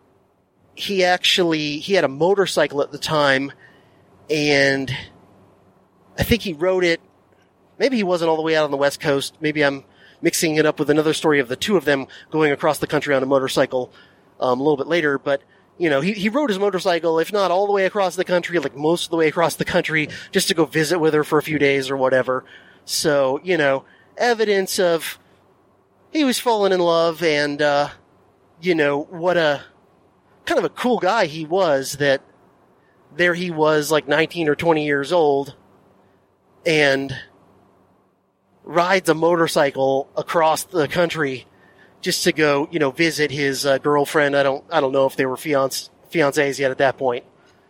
he actually, he had a motorcycle at the time, and I think he rode it, maybe he wasn't all the way out on the west coast, maybe I'm mixing it up with another story of the two of them going across the country on a motorcycle um, a little bit later, but you know, he, he rode his motorcycle, if not all the way across the country, like most of the way across the country, just to go visit with her for a few days or whatever. So, you know, evidence of he was falling in love and, uh, you know, what a kind of a cool guy he was that there he was like nineteen or twenty years old and rides a motorcycle across the country just to go, you know, visit his uh, girlfriend. I don't, I don't know if they were fiance, fiancés yet at that point.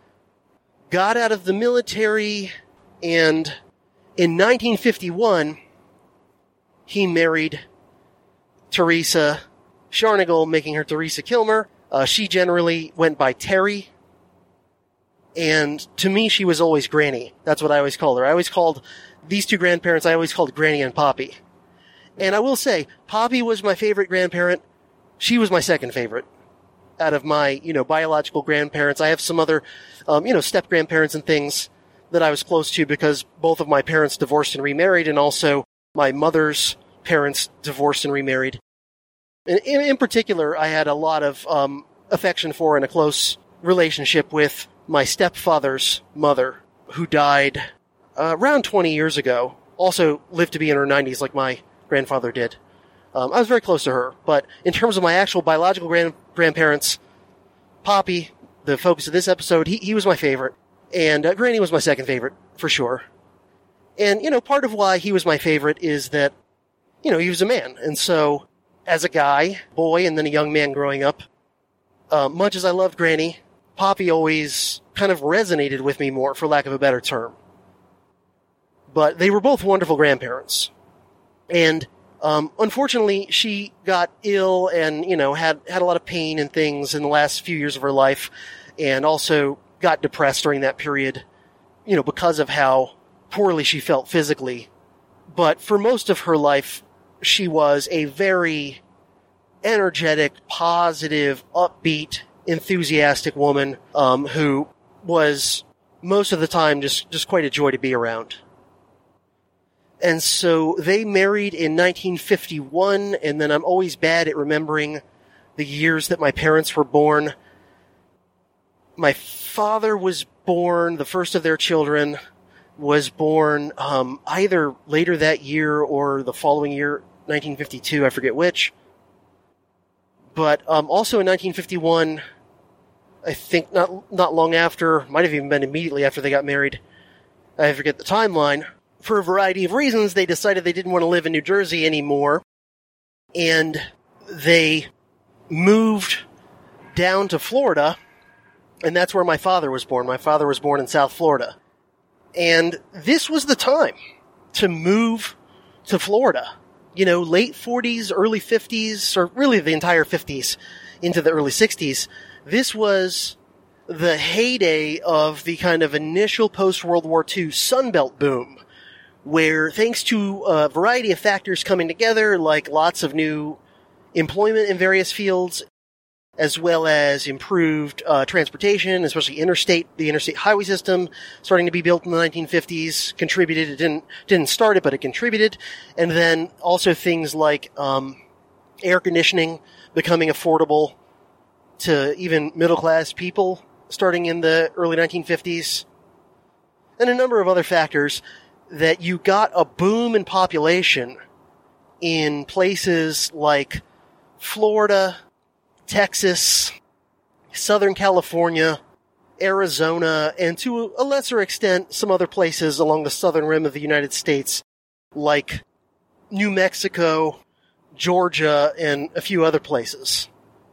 Got out of the military, and in nineteen fifty-one, he married Teresa Scharnagel, making her Teresa Kilmer. Uh, she generally went by Terry, and to me, she was always Granny. That's what I always called her. I always called these two grandparents, I always called Granny and Poppy. And I will say, Poppy was my favorite grandparent. She was my second favorite out of my, you know, biological grandparents. I have some other, um, you know, step-grandparents and things that I was close to because both of my parents divorced and remarried, and also my mother's parents divorced and remarried. In, in, in particular, I had a lot of um, affection for and a close relationship with my stepfather's mother, who died uh, around twenty years ago. Also lived to be in her nineties like my grandfather did. Um, I was very close to her, but in terms of my actual biological grand- grandparents, Poppy, the focus of this episode, he, he was my favorite, and uh, Granny was my second favorite, for sure. And, you know, part of why he was my favorite is that, you know, he was a man, and so, as a guy, boy, and then a young man growing up, uh, much as I loved Granny, Poppy always kind of resonated with me more, for lack of a better term. But they were both wonderful grandparents. And, um, unfortunately, she got ill and, you know, had, had a lot of pain and things in the last few years of her life, and also got depressed during that period, you know, because of how poorly she felt physically. But for most of her life, she was a very energetic, positive, upbeat, enthusiastic woman, um, who was most of the time just, just quite a joy to be around. And so they married in nineteen fifty-one, and then I'm always bad at remembering the years that my parents were born. My father was born, the first of their children, was born um, either later that year or the following year, nineteen fifty-two, I forget which. But um, also in nineteen fifty-one, I think not not long after, might have even been immediately after they got married, I forget the timeline, for a variety of reasons, they decided they didn't want to live in New Jersey anymore, and they moved down to Florida, and that's where my father was born. My father was born in South Florida. And this was the time to move to Florida. You know, late forties, early fifties, or really the entire fifties into the early sixties. This was the heyday of the kind of initial post-World War Two Sunbelt boom, where thanks to a variety of factors coming together, like lots of new employment in various fields, as well as improved uh, transportation, especially interstate, the interstate highway system starting to be built in the nineteen fifties, contributed. It didn't didn't start it, but it contributed. And then also things like um, air conditioning becoming affordable to even middle-class people starting in the early nineteen fifties, and a number of other factors that you got a boom in population in places like Florida, Texas, Southern California, Arizona, and to a lesser extent, some other places along the southern rim of the United States, like New Mexico, Georgia, and a few other places.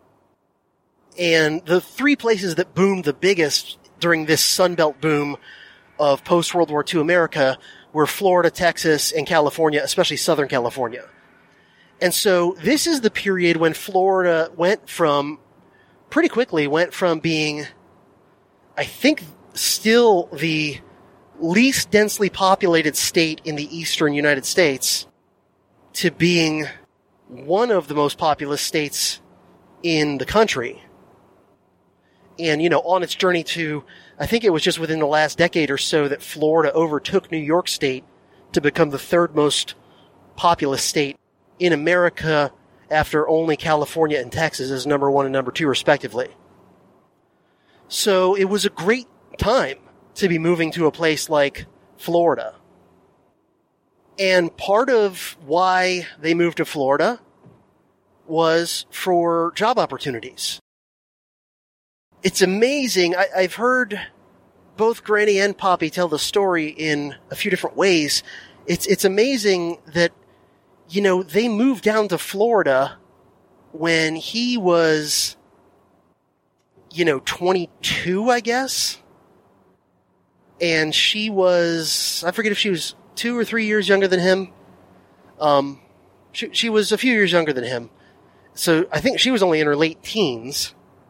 And the three places that boomed the biggest during this Sunbelt boom of post-World War Two America were Florida, Texas, and California, especially Southern California. And so this is the period when Florida went from pretty quickly went from being, I think, still the least densely populated state in the eastern United States to being one of the most populous states in the country. And, you know, on its journey to, I think it was just within the last decade or so that Florida overtook New York State to become the third most populous state in America after only California and Texas as number one and number two, respectively. So it was a great time to be moving to a place like Florida. And part of why they moved to Florida was for job opportunities. It's amazing. I, I've heard both Granny and Poppy tell the story in a few different ways. It's, it's amazing that, you know, they moved down to Florida when he was, you know, twenty-two, I guess. And she was, I forget if she was two or three years younger than him. Um, she, she was a few years younger than him. So I think she was only in her late teens.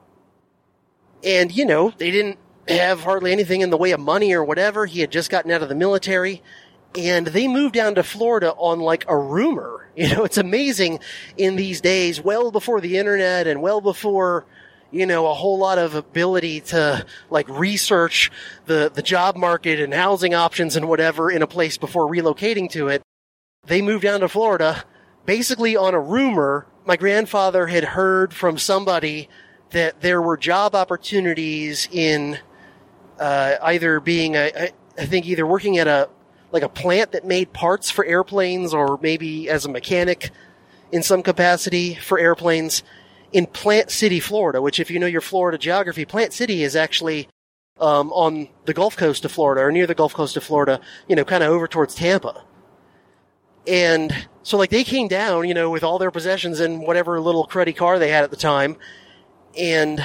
And, you know, they didn't have hardly anything in the way of money or whatever. He had just gotten out of the military. And they moved down to Florida on like a rumor. You know, it's amazing in these days, well before the internet and well before, you know, a whole lot of ability to like research the, the job market and housing options and whatever in a place before relocating to it. They moved down to Florida basically on a rumor. My grandfather had heard from somebody that there were job opportunities in uh, either being a, I think either working at a like a plant that made parts for airplanes or maybe as a mechanic in some capacity for airplanes in Plant City, Florida, which if you know your Florida geography, Plant City is actually um, on the Gulf Coast of Florida or near the Gulf Coast of Florida, you know, kind of over towards Tampa. And so like they came down, you know, with all their possessions and whatever little cruddy car they had at the time. And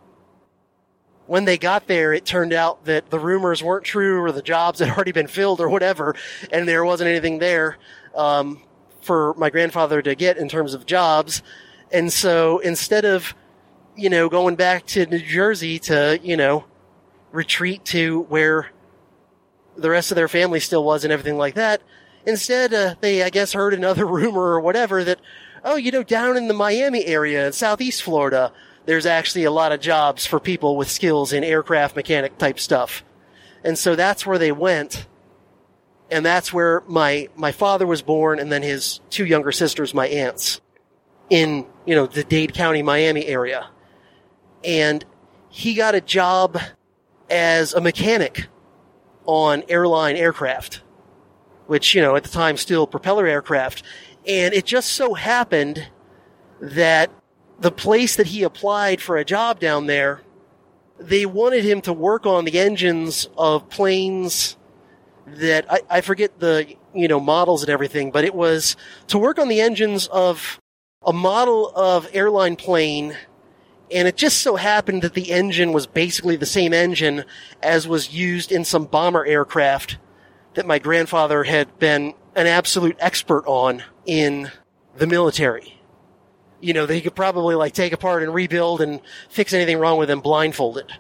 when they got there, it turned out that the rumors weren't true or the jobs had already been filled or whatever. And there wasn't anything there, um, for my grandfather to get in terms of jobs. And so instead of, you know, going back to New Jersey to, you know, retreat to where the rest of their family still was and everything like that, instead, uh, they, I guess, heard another rumor or whatever that, oh, you know, down in the Miami area in Southeast Florida, there's actually a lot of jobs for people with skills in aircraft mechanic type stuff. And so that's where they went. And that's where my, my father was born and then his two younger sisters, my aunts, in, you know, the Dade County, Miami area. And he got a job as a mechanic on airline aircraft, which, you know, at the time still propeller aircraft. And it just so happened that the place that he applied for a job down there, they wanted him to work on the engines of planes that, I, I forget the, you know, models and everything, but it was to work on the engines of a model of airline plane. And it just so happened that the engine was basically the same engine as was used in some bomber aircraft that my grandfather had been an absolute expert on in the military. You know, they could probably like take apart and rebuild and fix anything wrong with them blindfolded.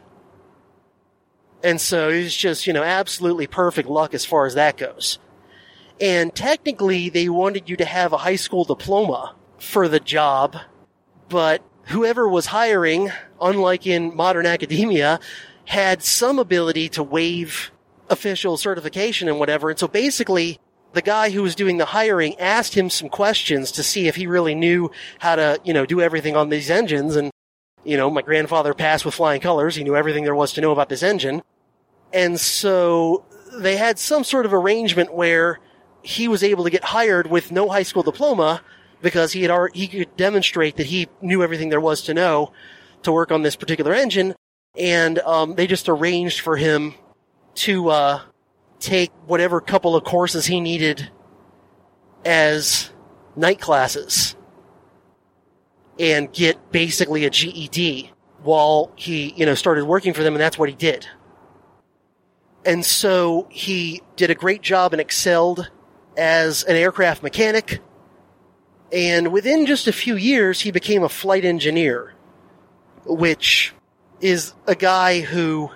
And so it was just, you know, absolutely perfect luck as far as that goes. And technically they wanted you to have a high school diploma for the job, but whoever was hiring, unlike in modern academia, had some ability to waive official certification and whatever. And so basically the guy who was doing the hiring asked him some questions to see if he really knew how to, you know, do everything on these engines. And, you know, my grandfather passed with flying colors. He knew everything there was to know about this engine. And so they had some sort of arrangement where he was able to get hired with no high school diploma because he had already, he could demonstrate that he knew everything there was to know to work on this particular engine. And, um, they just arranged for him to, uh, take whatever couple of courses he needed as night classes and get basically a G E D while he, you know, started working for them, and that's what he did. And so he did a great job and excelled as an aircraft mechanic, and within just a few years he became a flight engineer, which is a guy who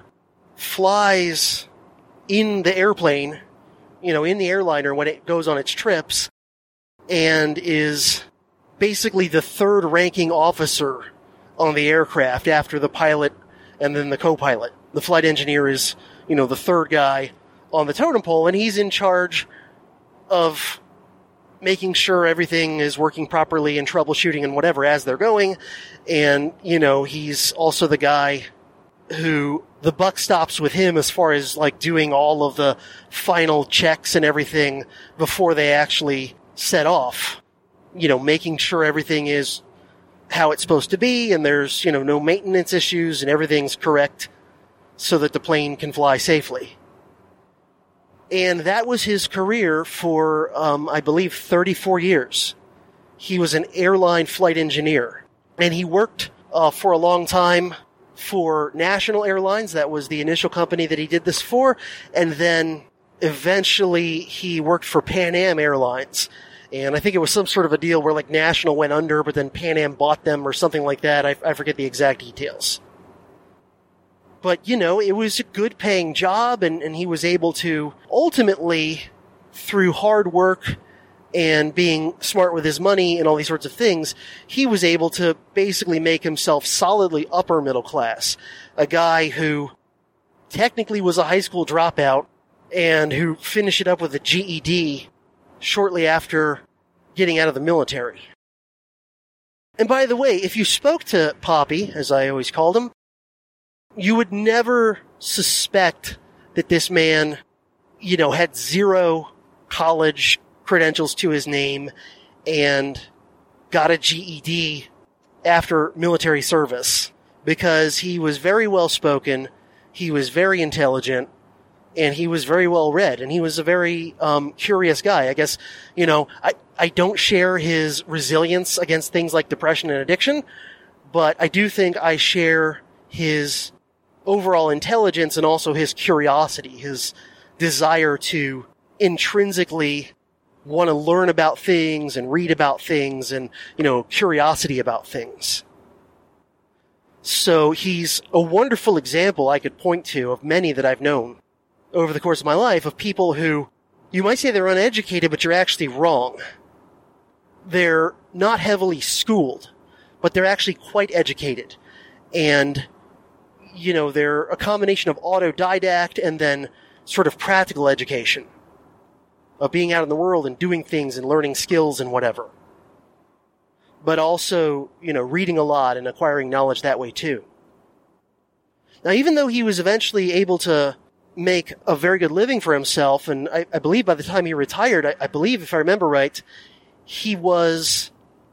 flies in the airplane, you know, in the airliner when it goes on its trips, and is basically the third ranking officer on the aircraft after the pilot and then the co-pilot. The flight engineer is, you know, the third guy on the totem pole, and he's in charge of making sure everything is working properly and troubleshooting and whatever as they're going. And, you know, he's also the guy who the buck stops with him as far as like doing all of the final checks and everything before they actually set off. You know, making sure everything is how it's supposed to be and there's, you know, no maintenance issues and everything's correct so that the plane can fly safely. And that was his career for, um, I believe, thirty-four years. He was an airline flight engineer. And he worked uh, for a long time for National Airlines. That was the initial company that he did this for. And then eventually he worked for Pan Am Airlines. And I think it was some sort of a deal where like National went under, but then Pan Am bought them or something like that. I, I forget the exact details. But, you know, it was a good paying job, and, and he was able to ultimately, through hard work and being smart with his money and all these sorts of things, he was able to basically make himself solidly upper middle class. A guy who technically was a high school dropout and who finished it up with a G E D shortly after getting out of the military. And by the way, if you spoke to Poppy, as I always called him, you would never suspect that this man, you know, had zero college credentials to his name and got a G E D after military service, because he was very well spoken, he was very intelligent, and he was very well read, and he was a very um, curious guy. I guess, you know, I, I don't share his resilience against things like depression and addiction, but I do think I share his overall intelligence and also his curiosity, his desire to intrinsically want to learn about things and read about things and, you know, curiosity about things. So he's a wonderful example I could point to of many that I've known over the course of my life of people who, you might say they're uneducated, but you're actually wrong. They're not heavily schooled, but they're actually quite educated. And you know, they're a combination of autodidact and then sort of practical education of being out in the world and doing things and learning skills and whatever. But also, you know, reading a lot and acquiring knowledge that way too. Now, even though he was eventually able to make a very good living for himself, and I, I believe by the time he retired, I, I believe, if I remember right, he was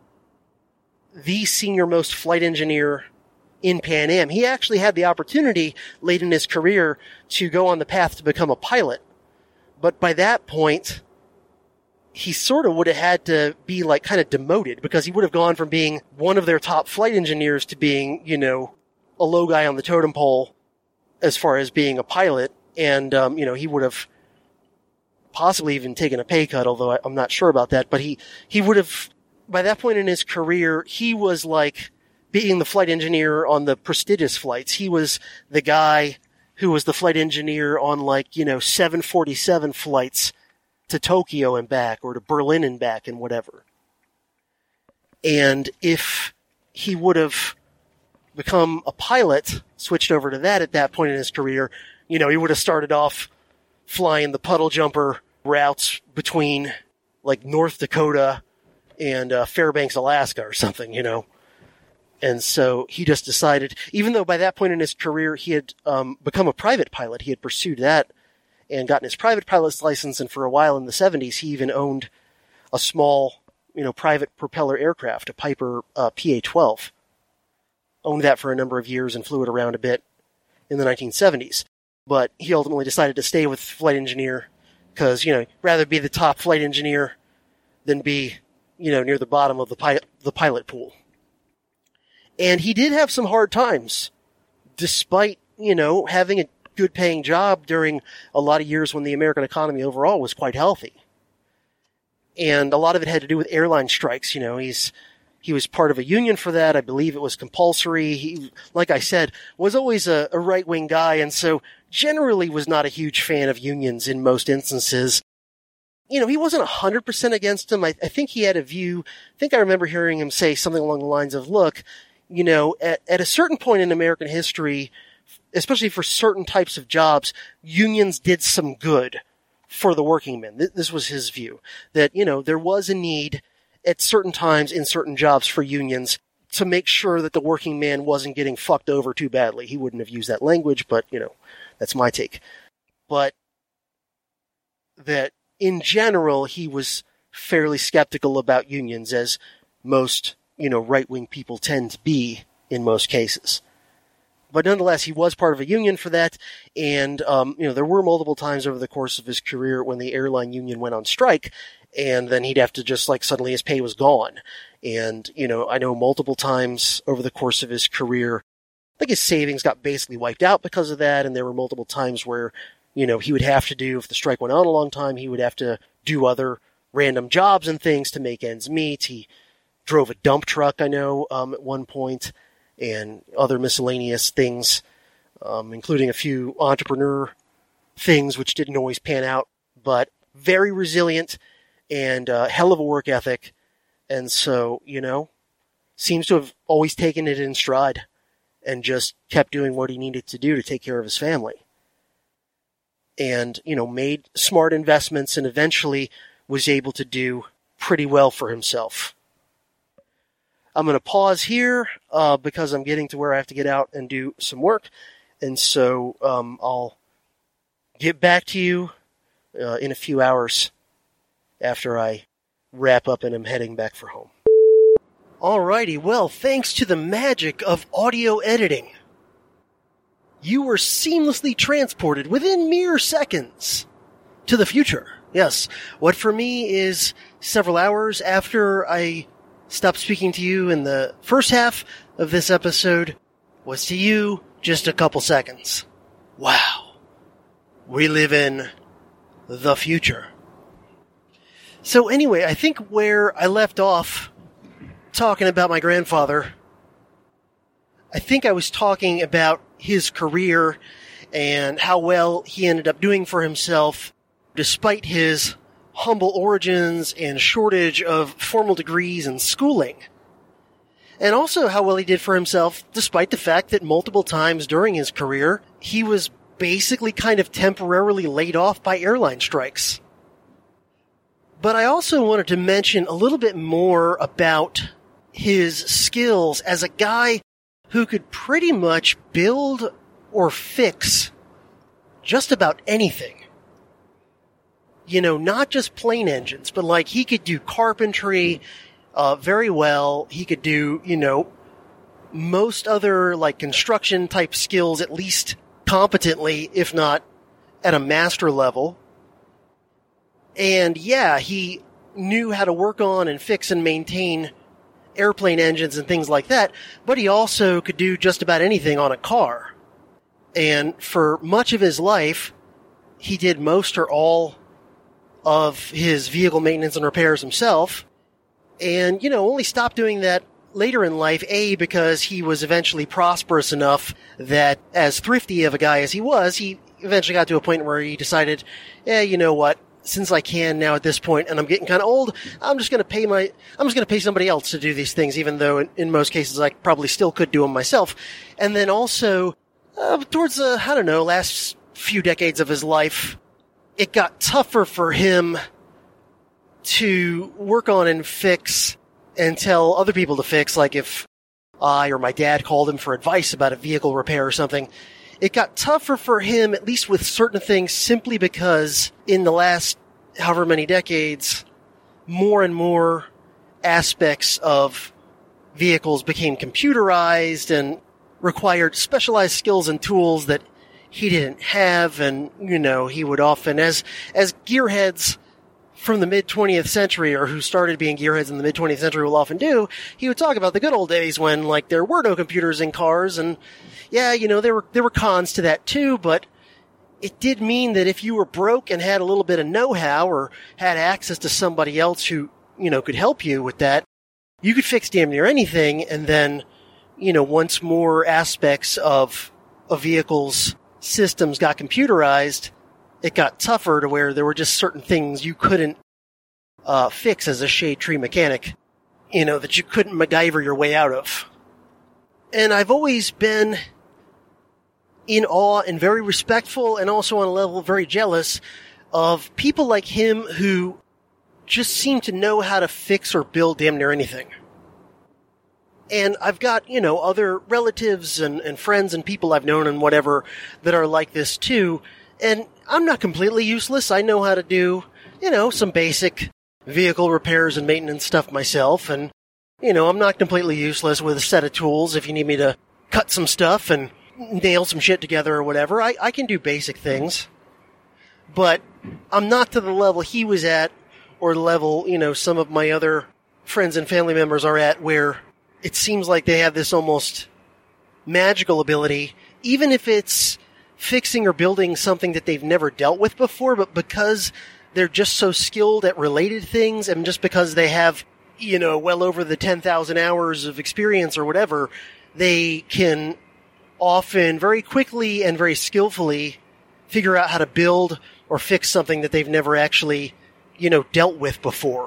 the senior most flight engineer in Pan Am. He actually had the opportunity late in his career to go on the path to become a pilot. But by that point, he sort of would have had to be like kind of demoted, because he would have gone from being one of their top flight engineers to being, you know, a low guy on the totem pole as far as being a pilot. And, um, you know, he would have possibly even taken a pay cut, although I, I'm not sure about that. But he, he would have, by that point in his career, he was like being the flight engineer on the prestigious flights. He was the guy who was the flight engineer on like, you know, seven forty-seven flights to Tokyo and back, or to Berlin and back and whatever. And if he would have become a pilot, switched over to that at that point in his career, you know, he would have started off flying the puddle jumper routes between like North Dakota and uh, Fairbanks, Alaska or something, you know. And so he just decided, even though by that point in his career he had um, become a private pilot, he had pursued that and gotten his private pilot's license, and for a while in the seventies he even owned a small, you know, private propeller aircraft, a Piper uh, P A twelve. Owned that for a number of years and flew it around a bit in the nineteen seventies. But he ultimately decided to stay with flight engineer because, you know, rather be the top flight engineer than be, you know, near the bottom of the pilot, the pilot pool. And he did have some hard times, despite, you know, having a good paying job during a lot of years when the American economy overall was quite healthy. And a lot of it had to do with airline strikes. You know, he's, He was part of a union for that. I believe it was compulsory. He, like I said, was always a, a right-wing guy, and so generally was not a huge fan of unions in most instances. You know, he wasn't one hundred percent against them. I, I think he had a view. I think I remember hearing him say something along the lines of, look, you know, at, at a certain point in American history, especially for certain types of jobs, unions did some good for the working men. Th- this was his view, that, you know, there was a need at certain times in certain jobs for unions to make sure that the working man wasn't getting fucked over too badly. He wouldn't have used that language, but, you know, that's my take. But that in general, he was fairly skeptical about unions, as most, you know, right-wing people tend to be in most cases. But nonetheless, he was part of a union for that, and, um, you know, there were multiple times over the course of his career when the airline union went on strike, and then he'd have to just, like, suddenly his pay was gone. And, you know, I know multiple times over the course of his career, I think his savings got basically wiped out because of that, and there were multiple times where, you know, he would have to do, if the strike went on a long time, he would have to do other random jobs and things to make ends meet. He drove a dump truck, I know, um, at one point, and other miscellaneous things, um, including a few entrepreneur things which didn't always pan out, but very resilient and a uh, hell of a work ethic. And so, you know, seems to have always taken it in stride and just kept doing what he needed to do to take care of his family. And, you know, made smart investments and eventually was able to do pretty well for himself. I'm going to pause here uh, because I'm getting to where I have to get out and do some work. And so um, I'll get back to you uh, in a few hours after I wrap up and am heading back for home. Alrighty, well, thanks to the magic of audio editing, you were seamlessly transported within mere seconds to the future. Yes, what for me is several hours after I stopped speaking to you in the first half of this episode was to you just a couple seconds. Wow. We live in the future. So anyway, I think where I left off talking about my grandfather, I think I was talking about his career and how well he ended up doing for himself despite his humble origins and shortage of formal degrees and schooling. And also how well he did for himself despite the fact that multiple times during his career, he was basically kind of temporarily laid off by airline strikes. But I also wanted to mention a little bit more about his skills as a guy who could pretty much build or fix just about anything. You know, not just plane engines, but like he could do carpentry uh, very well. He could do, you know, most other like construction type skills at least competently, if not at a master level. And yeah, he knew how to work on and fix and maintain airplane engines and things like that, but he also could do just about anything on a car. And for much of his life, he did most or all of his vehicle maintenance and repairs himself. And, you know, only stopped doing that later in life, A, because he was eventually prosperous enough that, as thrifty of a guy as he was, he eventually got to a point where he decided, eh, you know what? Since I can now at this point, and I'm getting kind of old, I'm just going to pay my, I'm just going to pay somebody else to do these things, even though in, in most cases I probably still could do them myself. And then also, uh, towards the, I don't know, last few decades of his life, it got tougher for him to work on and fix and tell other people to fix, like if I or my dad called him for advice about a vehicle repair or something. It got tougher for him, at least with certain things, simply because in the last however many decades, more and more aspects of vehicles became computerized and required specialized skills and tools that he didn't have. And, you know, he would often, as, as gearheads from the mid-twentieth century, or who started being gearheads in the mid-twentieth century will often do, he would talk about the good old days when, like, there were no computers in cars, and yeah, you know, there were, there were cons to that too, but it did mean that if you were broke and had a little bit of know-how or had access to somebody else who, you know, could help you with that, you could fix damn near anything, and then, you know, once more aspects of a vehicle's systems got computerized, it got tougher to where there were just certain things you couldn't uh, fix as a shade tree mechanic, you know, that you couldn't MacGyver your way out of. And I've always been in awe and very respectful, and also on a level very jealous of people like him who just seem to know how to fix or build damn near anything. And I've got, you know, other relatives and, and friends and people I've known and whatever that are like this too. And I'm not completely useless. I know how to do, you know, some basic vehicle repairs and maintenance stuff myself. And, you know, I'm not completely useless with a set of tools. If you need me to cut some stuff and nail some shit together or whatever, I, I can do basic things. But I'm not to the level he was at, or the level, you know, some of my other friends and family members are at, where it seems like they have this almost magical ability, even if it's fixing or building something that they've never dealt with before, but because they're just so skilled at related things, and just because they have, you know, well over the ten thousand hours of experience or whatever, they can often very quickly and very skillfully figure out how to build or fix something that they've never actually, you know, dealt with before.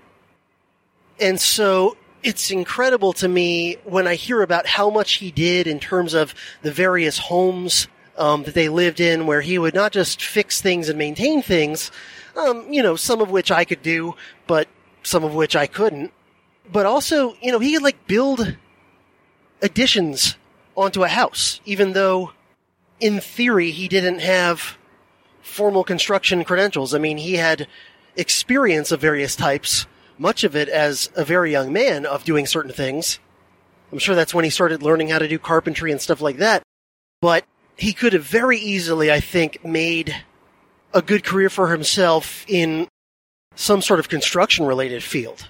And so it's incredible to me when I hear about how much he did in terms of the various homes um, that they lived in, where he would not just fix things and maintain things, um, you know, some of which I could do, but some of which I couldn't. But also, you know, he could, like, build additions onto a house, even though, in theory, he didn't have formal construction credentials. I mean, he had experience of various types, much of it as a very young man, of doing certain things. I'm sure that's when he started learning how to do carpentry and stuff like that. But he could have very easily, I think, made a good career for himself in some sort of construction-related field.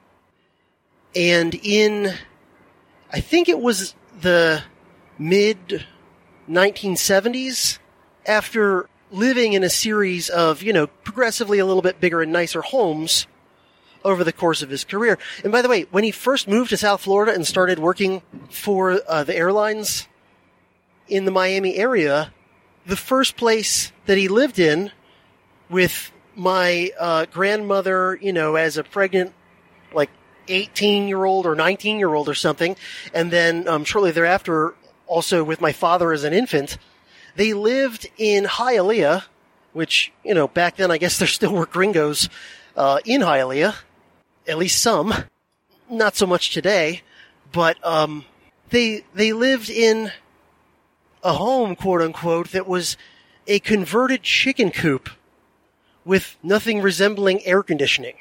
And in, I think it was the mid nineteen seventies, after living in a series of, you know, progressively a little bit bigger and nicer homes over the course of his career. And by the way, when he first moved to South Florida and started working for uh, the airlines in the Miami area, the first place that he lived in with my uh, grandmother, you know, as a pregnant, like, eighteen-year-old or nineteen-year-old or something, and then um, shortly thereafter also with my father as an infant, they lived in Hialeah, which, you know, back then I guess there still were gringos uh, in Hialeah, at least some, not so much today, but um, they they lived in a home, quote-unquote, that was a converted chicken coop with nothing resembling air conditioning.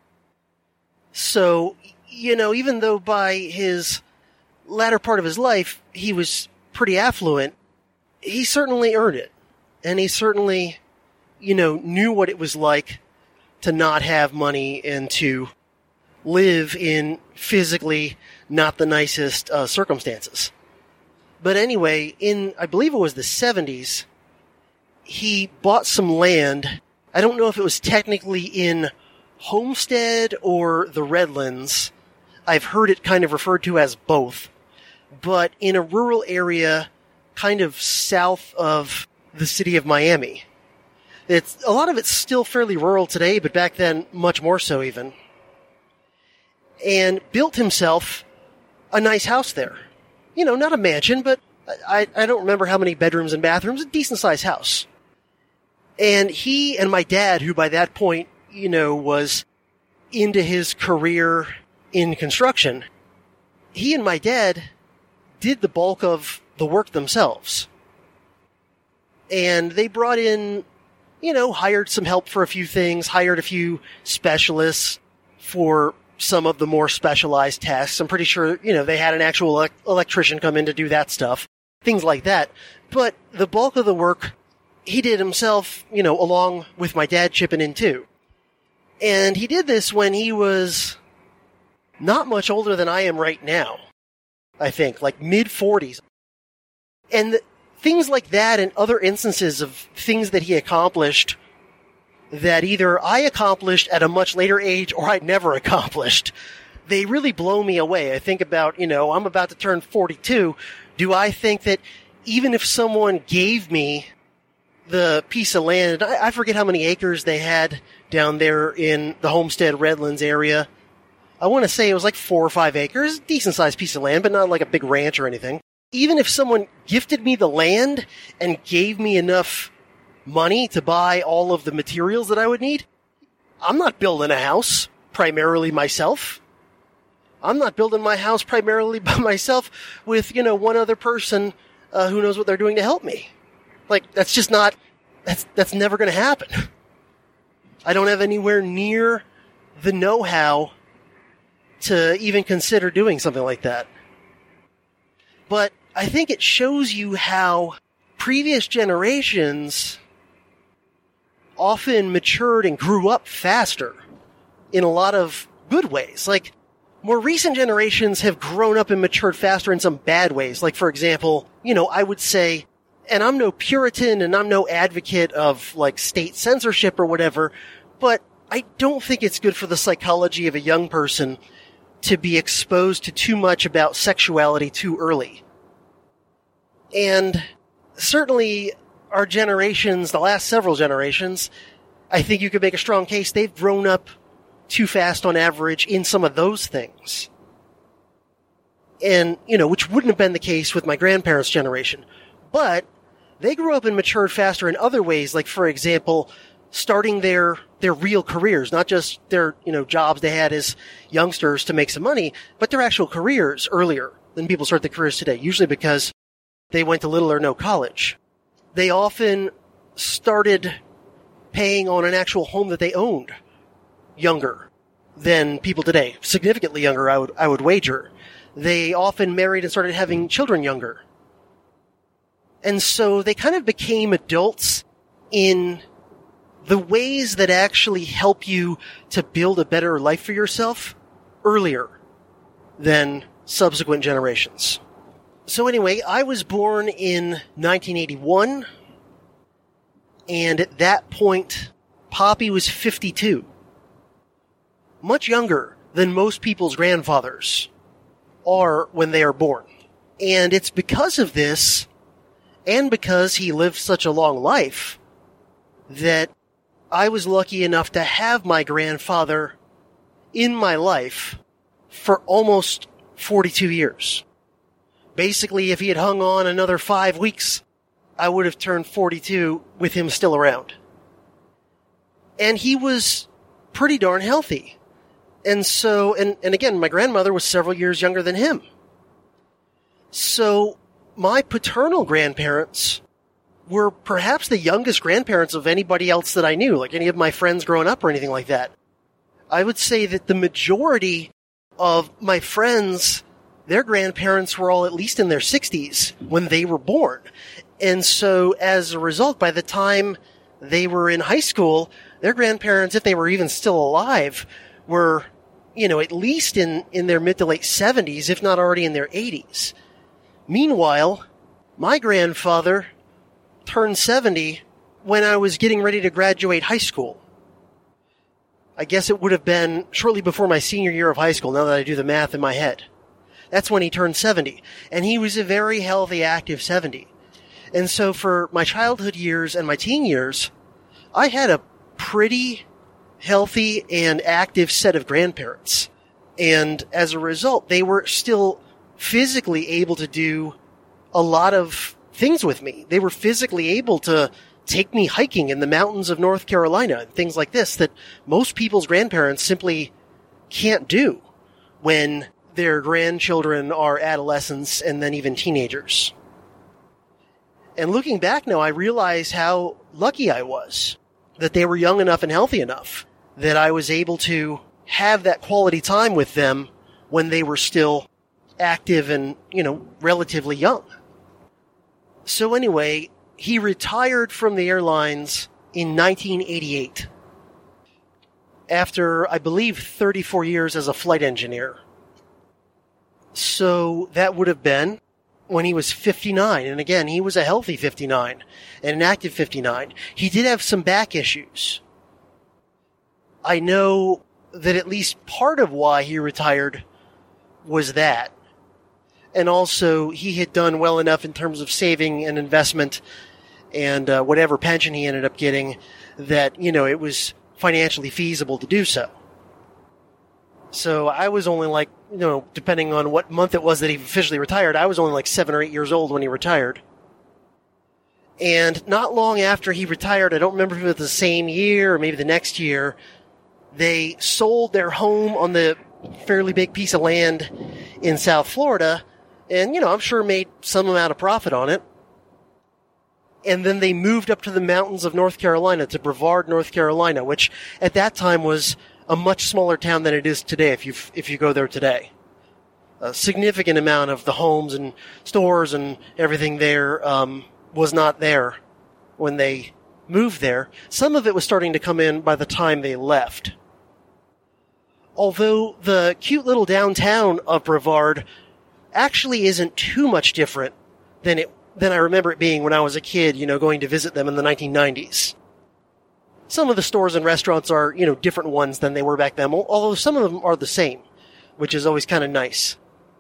So, you know, even though by his latter part of his life he was pretty affluent, he certainly earned it. And he certainly, you know, knew what it was like to not have money and to live in physically not the nicest uh, circumstances. But anyway, in, I believe it was the seventies, he bought some land. I don't know if it was technically in Homestead or the Redlands. I've heard it kind of referred to as both. But in a rural area kind of south of the city of Miami. It's, a lot of it's still fairly rural today, but back then much more so even. And built himself a nice house there. You know, not a mansion, but I, I don't remember how many bedrooms and bathrooms, a decent-sized house. And he and my dad, who by that point, you know, was into his career in construction, he and my dad did the bulk of the work themselves. And they brought in, you know, hired some help for a few things, hired a few specialists for some of the more specialized tasks. I'm pretty sure, you know, they had an actual elect- electrician come in to do that stuff, things like that. But the bulk of the work he did himself, you know, along with my dad chipping in too. And he did this when he was not much older than I am right now, I think, like mid-forties. And the, things like that and other instances of things that he accomplished that either I accomplished at a much later age or I never accomplished. they really blow me away. I think about, you know, I'm about to turn forty-two. Do I think that even if someone gave me the piece of land, I, I forget how many acres they had down there in the Homestead Redlands area. I want to say it was like four or five acres, decent sized piece of land, but not like a big ranch or anything. Even if someone gifted me the land and gave me enough money to buy all of the materials that I would need, I'm not building a house primarily myself. I'm not building my house primarily by myself with, you know, one other person uh, who knows what they're doing to help me. Like, that's just not, that's, that's never going to happen. I don't have anywhere near the know-how to even consider doing something like that. But I think it shows you how previous generations often matured and grew up faster in a lot of good ways. Like, more recent generations have grown up and matured faster in some bad ways. Like, for example, you know, I would say, and I'm no Puritan and I'm no advocate of, like, state censorship or whatever, but I don't think it's good for the psychology of a young person to be exposed to too much about sexuality too early. And certainly our generations, the last several generations, I think you could make a strong case they've grown up too fast on average in some of those things. And, you know, which wouldn't have been the case with my grandparents' generation. But they grew up and matured faster in other ways, like, for example, starting their, their real careers, not just their, you know, jobs they had as youngsters to make some money, but their actual careers earlier than people start their careers today, usually because they went to little or no college. They often started paying on an actual home that they owned younger than people today. Significantly younger, I would, I would wager. They often married and started having children younger. And so they kind of became adults in the ways that actually help you to build a better life for yourself earlier than subsequent generations. So anyway, I was born in nineteen eighty-one, and at that point, Poppy was fifty-two. Much younger than most people's grandfathers are when they are born. And it's because of this, and because he lived such a long life, that I was lucky enough to have my grandfather in my life for almost forty-two years. Basically, if he had hung on another five weeks, I would have turned forty-two with him still around. And he was pretty darn healthy. And so, and, and again, my grandmother was several years younger than him. So, my paternal grandparents were perhaps the youngest grandparents of anybody else that I knew, like any of my friends growing up or anything like that. I would say that the majority of my friends, their grandparents were all at least in their sixties when they were born. And so, as a result, by the time they were in high school, their grandparents, if they were even still alive, were, you know, at least in, in their mid to late seventies, if not already in their eighties. Meanwhile, my grandfather turned seventy when I was getting ready to graduate high school. I guess it would have been shortly before my senior year of high school, now that I do the math in my head. That's when he turned seventy. And he was a very healthy, active seventy. And so for my childhood years and my teen years, I had a pretty healthy and active set of grandparents. And as a result, they were still physically able to do a lot of things with me. They were physically able to take me hiking in the mountains of North Carolina and things like this that most people's grandparents simply can't do when their grandchildren are adolescents and then even teenagers. And looking back now, I realize how lucky I was that they were young enough and healthy enough that I was able to have that quality time with them when they were still active and, you know, relatively young. So anyway, he retired from the airlines in nineteen eighty-eight after, I believe, thirty-four years as a flight engineer. So that would have been when he was fifty-nine. And again, he was a healthy fifty-nine and an active fifty-nine. He did have some back issues. I know that at least part of why he retired was that. And also, he had done well enough in terms of saving and investment and uh, whatever pension he ended up getting that, you know, it was financially feasible to do so. So I was only like, you know, depending on what month it was that he officially retired, I was only like seven or eight years old when he retired. And not long after he retired, I don't remember if it was the same year or maybe the next year, they sold their home on the fairly big piece of land in South Florida, and, you know, I'm sure made some amount of profit on it. And then they moved up to the mountains of North Carolina, to Brevard, North Carolina, which at that time was a much smaller town than it is today if you if you go there today. A significant amount of the homes and stores and everything there um, was not there when they moved there. Some of it was starting to come in by the time they left. Although the cute little downtown of Brevard actually isn't too much different than it than I remember it being when I was a kid, you know, going to visit them in the nineteen nineties. Some of the stores and restaurants are, you know, different ones than they were back then, although some of them are the same, which is always kind of nice.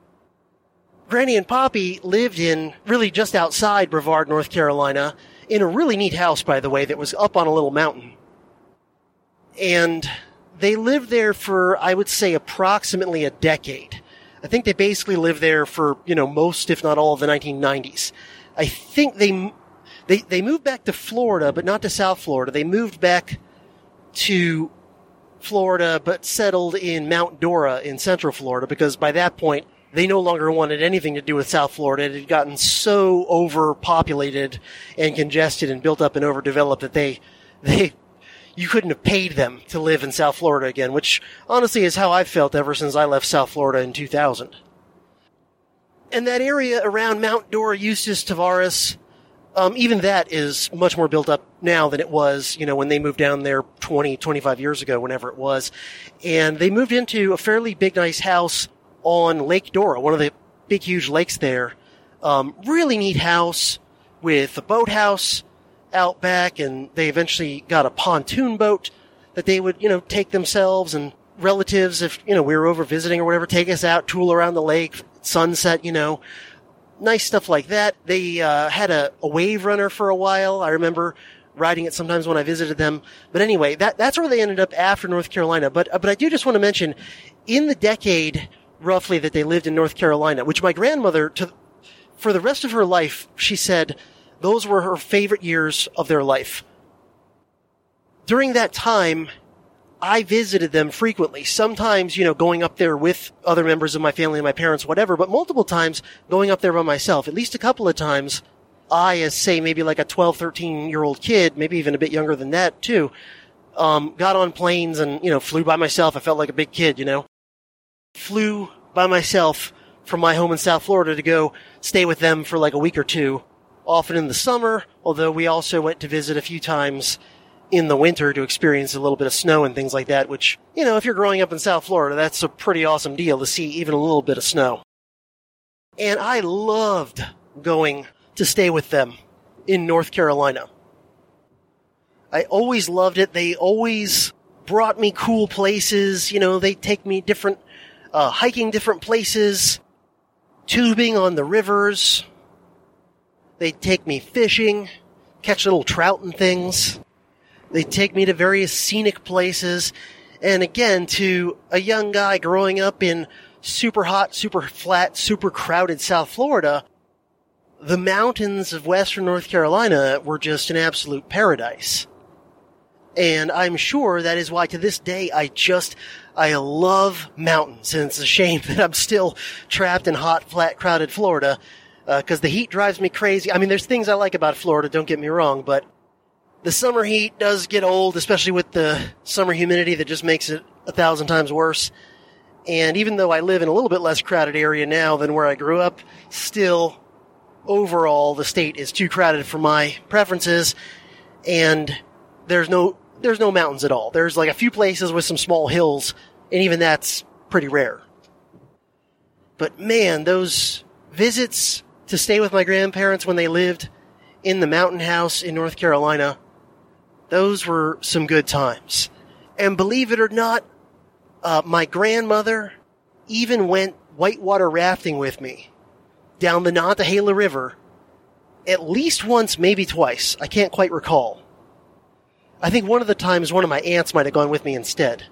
Granny and Poppy lived in, really just outside Brevard, North Carolina, in a really neat house, by the way, that was up on a little mountain. And they lived there for, I would say, approximately a decade. I think they basically lived there for, you know, most, if not all, of the nineteen nineties. I think they, they, they moved back to Florida, but not to South Florida. They moved back to Florida, but settled in Mount Dora in Central Florida, because by that point, they no longer wanted anything to do with South Florida. It had gotten so overpopulated and congested and built up and overdeveloped that they, they, you couldn't have paid them to live in South Florida again, which honestly is how I've felt ever since I left South Florida in two thousand. And that area around Mount Dora, Eustis, Tavares, um, even that is much more built up now than it was, you know, when they moved down there twenty, twenty-five years ago, whenever it was. And they moved into a fairly big, nice house on Lake Dora, one of the big, huge lakes there. Um, really neat house with a boathouse out back, and they eventually got a pontoon boat that they would, you know, take themselves and relatives, if, you know, we were over visiting or whatever, take us out, tool around the lake, sunset, you know, nice stuff like that. They uh, had a, a wave runner for a while. I remember riding it sometimes when I visited them. But anyway, that that's where they ended up after North Carolina. But uh, but I do just want to mention, in the decade roughly that they lived in North Carolina, which my grandmother, to for the rest of her life, she said those were her favorite years of their life. During that time, I visited them frequently, sometimes, you know, going up there with other members of my family, my parents, whatever, but multiple times going up there by myself. At least a couple of times, I, as say, maybe like a twelve, thirteen-year-old kid, maybe even a bit younger than that, too, um, got on planes and, you know, flew by myself. I felt like a big kid, you know. Flew by myself from my home in South Florida to go stay with them for like a week or two, often in the summer, although we also went to visit a few times in the winter to experience a little bit of snow and things like that, which, you know, if you're growing up in South Florida, that's a pretty awesome deal to see even a little bit of snow. And I loved going to stay with them in North Carolina. I always loved it. They always brought me cool places. You know, they take me different, uh, hiking different places, tubing on the rivers. They'd take me fishing, catch little trout and things. They take me to various scenic places. And again, to a young guy growing up in super hot, super flat, super crowded South Florida, the mountains of western North Carolina were just an absolute paradise. And I'm sure that is why to this day I just, I love mountains. And it's a shame that I'm still trapped in hot, flat, crowded Florida, because uh, the heat drives me crazy. I mean, there's things I like about Florida, don't get me wrong, but the summer heat does get old, especially with the summer humidity that just makes it a thousand times worse. And even though I live in a little bit less crowded area now than where I grew up, still, overall, the state is too crowded for my preferences, and there's no there's no mountains at all. There's like a few places with some small hills, and even that's pretty rare. But man, those visits to stay with my grandparents when they lived in the mountain house in North Carolina, those were some good times. And believe it or not, Uh, my grandmother even went whitewater rafting with me down the Nantahala River at least once, maybe twice. I can't quite recall. I think one of the times one of my aunts might have gone with me instead.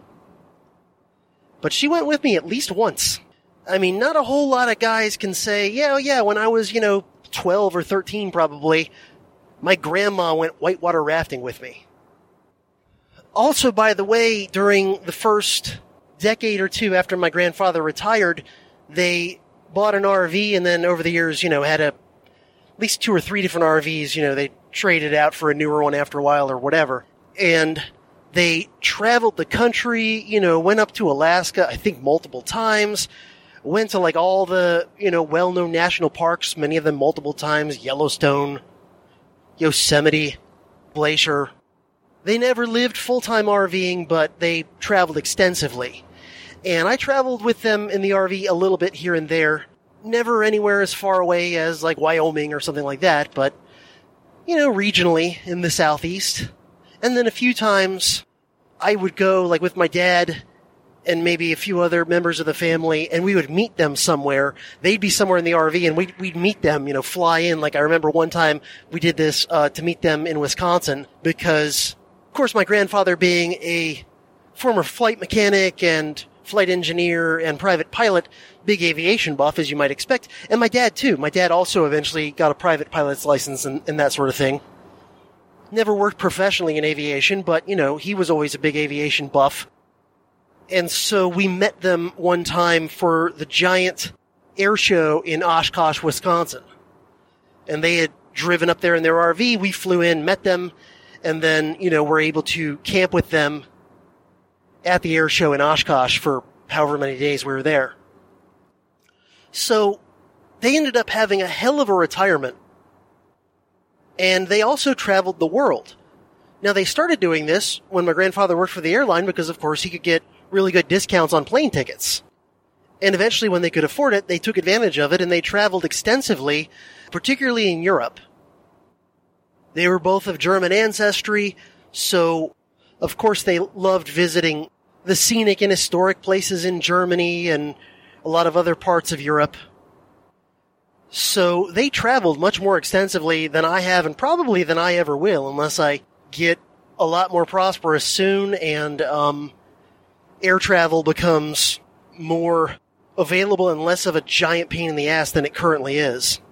But she went with me at least once. I mean, not a whole lot of guys can say, yeah, yeah, when I was, you know, twelve or thirteen probably, my grandma went whitewater rafting with me. Also, by the way, during the first decade or two after my grandfather retired, they bought an R V and then over the years, you know, had a, at least two or three different R Vs, you know, they traded out for a newer one after a while or whatever. And they traveled the country, you know, went up to Alaska, I think multiple times, went to like all the, you know, well-known national parks, many of them multiple times, Yellowstone, Yosemite, Glacier. They never lived full-time RVing, but they traveled extensively. And I traveled with them in the R V a little bit here and there. Never anywhere as far away as like Wyoming or something like that, but, you know, regionally in the southeast. And then a few times I would go like with my dad and maybe a few other members of the family, and we would meet them somewhere. They'd be somewhere in the R V, and we'd, we'd meet them, you know, fly in. Like I remember one time we did this uh, to meet them in Wisconsin because, of course, my grandfather being a former flight mechanic and flight engineer and private pilot, big aviation buff, as you might expect. And my dad, too. My dad also eventually got a private pilot's license and, and that sort of thing. Never worked professionally in aviation, but, you know, he was always a big aviation buff. And so we met them one time for the giant air show in Oshkosh, Wisconsin. And they had driven up there in their R V. We flew in, met them, and then, you know, were able to camp with them at the air show in Oshkosh for however many days we were there. So they ended up having a hell of a retirement. And they also traveled the world. Now, they started doing this when my grandfather worked for the airline because, of course, he could get really good discounts on plane tickets. And eventually, when they could afford it, they took advantage of it and they traveled extensively, particularly in Europe. They were both of German ancestry, so, of course, they loved visiting the scenic and historic places in Germany and a lot of other parts of Europe. So they traveled much more extensively than I have and probably than I ever will unless I get a lot more prosperous soon and um, air travel becomes more available and less of a giant pain in the ass than it currently is.